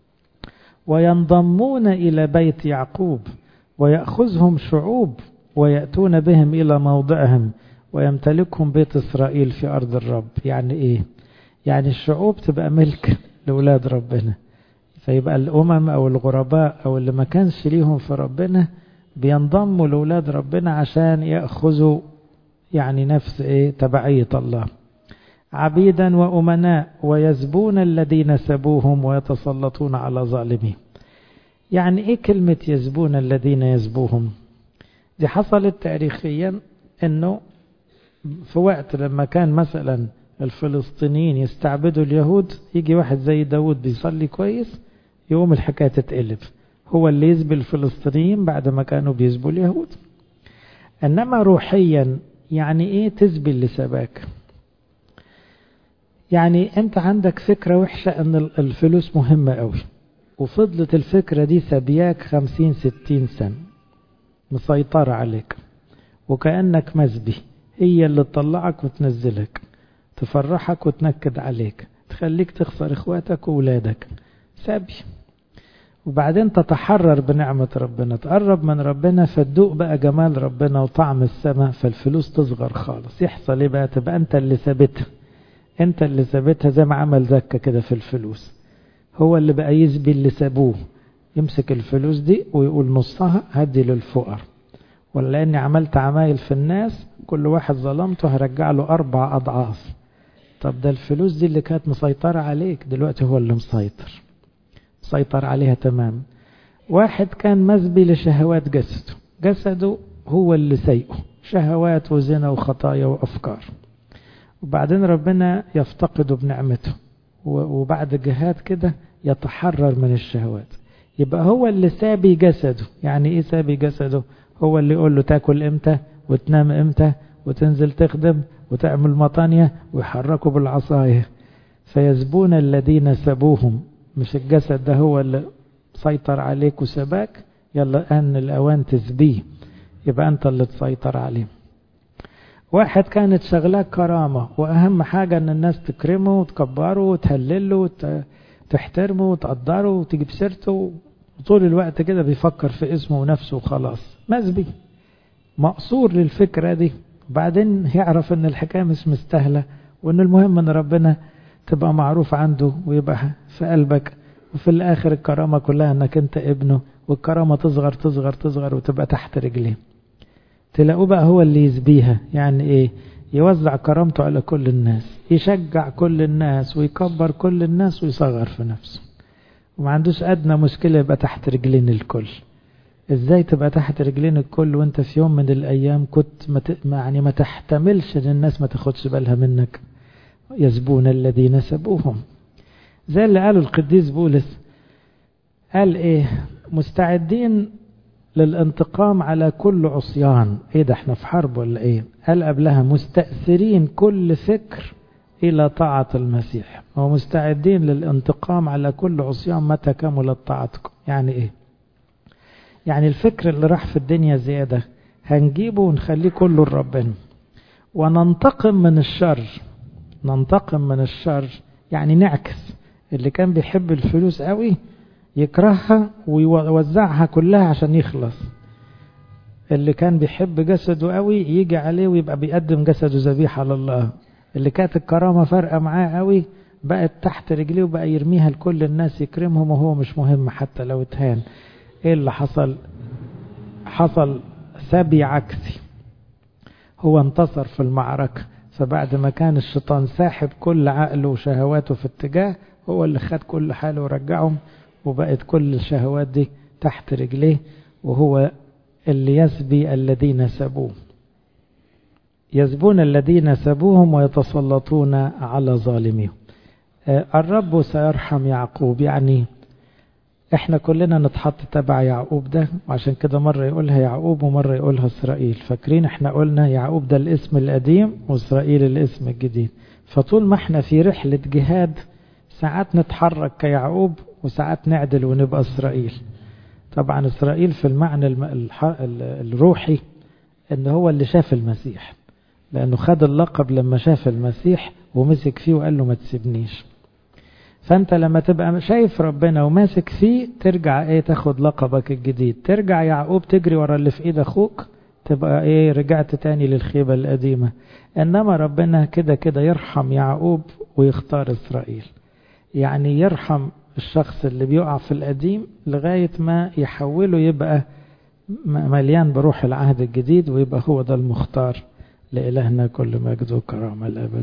وينضمون إلى بيت يعقوب ويأخذهم شعوب ويأتون بهم إلى موضعهم ويمتلكهم بيت إسرائيل في أرض الرب. يعني إيه؟ يعني الشعوب تبقى ملك لأولاد ربنا. فيبقى الأمم أو الغرباء أو اللي ما كانش ليهم في ربنا بينضموا لأولاد ربنا عشان يأخذوا يعني نفس إيه؟ تبعية الله. عبيدا وأمناء ويزبون الذين سبوهم ويتسلطون على ظالمين. يعني إيه كلمة يزبون الذين يزبوهم؟ دي حصلت تاريخيا إنه في وقت لما كان مثلا الفلسطينيين يستعبدوا اليهود، يجي واحد زي داود بيصلي كويس يقوم الحكاية تتقلب، هو اللي يزبي الفلسطينيين بعد ما كانوا بيزبوا اليهود. إنما روحيا يعني إيه تزبي اللي سباك؟ يعني أنت عندك فكرة وحشة أن الفلوس مهمة قوي، وفضلت الفكرة دي سبياك خمسين ستين سنة مسيطرة عليك، وكأنك مزبي، هي اللي تطلعك وتنزلك، تفرحك وتنكد عليك، تخليك تخسر اخواتك وولادك. سبي. وبعدين تتحرر بنعمة ربنا، تقرب من ربنا فتدوق بقى جمال ربنا وطعم السماء، فالفلوس تصغر خالص. يحصل ايه بقى؟ تبقى انت اللي ثابتها، انت اللي ثابتها زي ما عمل زكا كده في الفلوس، هو اللي بقى يسبي اللي سابوه، يمسك الفلوس دي ويقول نصها هدي للفقر، ولا لاني عملت عمايل في الناس كل واحد ظلمته هرجع له اربع اضعاف. طب ده الفلوس دي اللي كانت مسيطرة عليك دلوقتي هو اللي مسيطر، مسيطر عليها تمام. واحد كان مسبي لشهوات جسده، جسده هو اللي سيئه، شهوات وزنا وخطايا وافكار، وبعدين ربنا يفتقده بنعمته، وبعد جهاد كده يتحرر من الشهوات، يبقى هو اللي سابي جسده. يعني ايه سابي جسده؟ هو اللي يقول له تاكل امتى وتنام امتى وتنزل تخدم وتعمل مطانية، ويحركوا بالعصاية. فيسبون الذين سبوهم، مش الجسد ده هو اللي سيطر عليك وسباك، يلا ان الاوان تسبيه، يبقى انت اللي تسيطر عليه. واحد كانت شغلاك كرامة، واهم حاجة ان الناس تكرمه وتكبره وتهلله وتحترمه وتقدره وتجيب سيرته، وطول الوقت كده بيفكر في اسمه ونفسه وخلاص، مسبي مقصور للفكرة دي. بعدين يعرف ان الحكاية مش مستاهلة، وان المهم ان ربنا تبقى معروف عنده ويبقى في قلبك، وفي الاخر الكرامة كلها انك انت ابنه، والكرامة تصغر تصغر تصغر وتبقى تحت رجليه. تلاقوه بقى هو اللي يسبيها. يعني ايه؟ يوزع كرامته على كل الناس، يشجع كل الناس ويكبر كل الناس ويصغر في نفسه، وما عندوش ادنى مشكلة يبقى تحت رجلين الكل. ازاي تبقى تحت رجلين الكل وانت في يوم من الايام كنت ما يعني ما تحتملش ان الناس ما تاخدش بالها منك؟ يسبون الذين سبوهم، زي اللي قاله القديس بولس، قال ايه؟ مستعدين للانتقام على كل عصيان. ايه ده، احنا في حرب ولا ايه؟ قال قبلها مستأثرين كل فكر الى طاعة المسيح، ومستعدين للانتقام على كل عصيان متى كملت طاعتكم. يعني ايه؟ يعني الفكر اللي راح في الدنيا زيادة هنجيبه ونخليه كله لربنا، وننتقم من الشر. ننتقم من الشر يعني نعكس، اللي كان بيحب الفلوس قوي يكرهها ويوزعها كلها عشان يخلص، اللي كان بيحب جسده قوي يجي عليه ويبقى بيقدم جسده ذبيحة لله، اللي كانت الكرامة فارقة معاه قوي بقت تحت رجليه وبقى يرميها لكل الناس يكرمهم وهو مش مهم حتى لو اتهان. ايه اللي حصل؟ حصل سبي عكسي، هو انتصر في المعركة. فبعد ما كان الشيطان ساحب كل عقله وشهواته في اتجاه، هو اللي خد كل حاله ورجعهم، وبقت كل الشهوات دي تحت رجليه، وهو اللي يسبي الذين سبوه. يسبون الذين سبوهم ويتسلطون على ظالمهم. الرب سيرحم يعقوب، يعني احنا كلنا نتحط تبع يعقوب ده، وعشان كده مرة يقولها يعقوب ومرة يقولها إسرائيل. فاكرين احنا قلنا يعقوب ده الاسم القديم وإسرائيل الاسم الجديد. فطول ما احنا في رحلة جهاد ساعات نتحرك كيعقوب وساعات نعدل ونبقى إسرائيل. طبعا إسرائيل في المعنى الروحي ان هو اللي شاف المسيح، لأنه خد اللقب لما شاف المسيح ومسك فيه وقال له ما تسيبنيش. فأنت لما تبقى شايف ربنا وماسك فيه ترجع ايه؟ تاخد لقبك الجديد. ترجع يعقوب تجري ورا اللي في ايد اخوك، تبقى ايه؟ رجعت تاني للخيبة القديمة. انما ربنا كده كده يرحم يعقوب ويختار إسرائيل، يعني يرحم الشخص اللي بيقع في القديم لغاية ما يحوله يبقى مليان بروح العهد الجديد، ويبقى هو ده المختار. لإلهنا كل مجد وكرامة الأبد.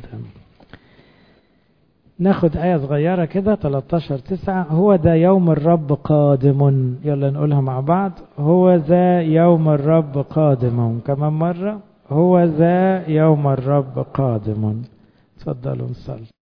ناخد آية صغيرة كده ثلاثة عشر تسعة. هو ذا يوم الرب قادم، يلا نقولها مع بعض. هو ذا يوم الرب قادم. كمان مرة، هو ذا يوم الرب قادم. تفضلوا نصلي.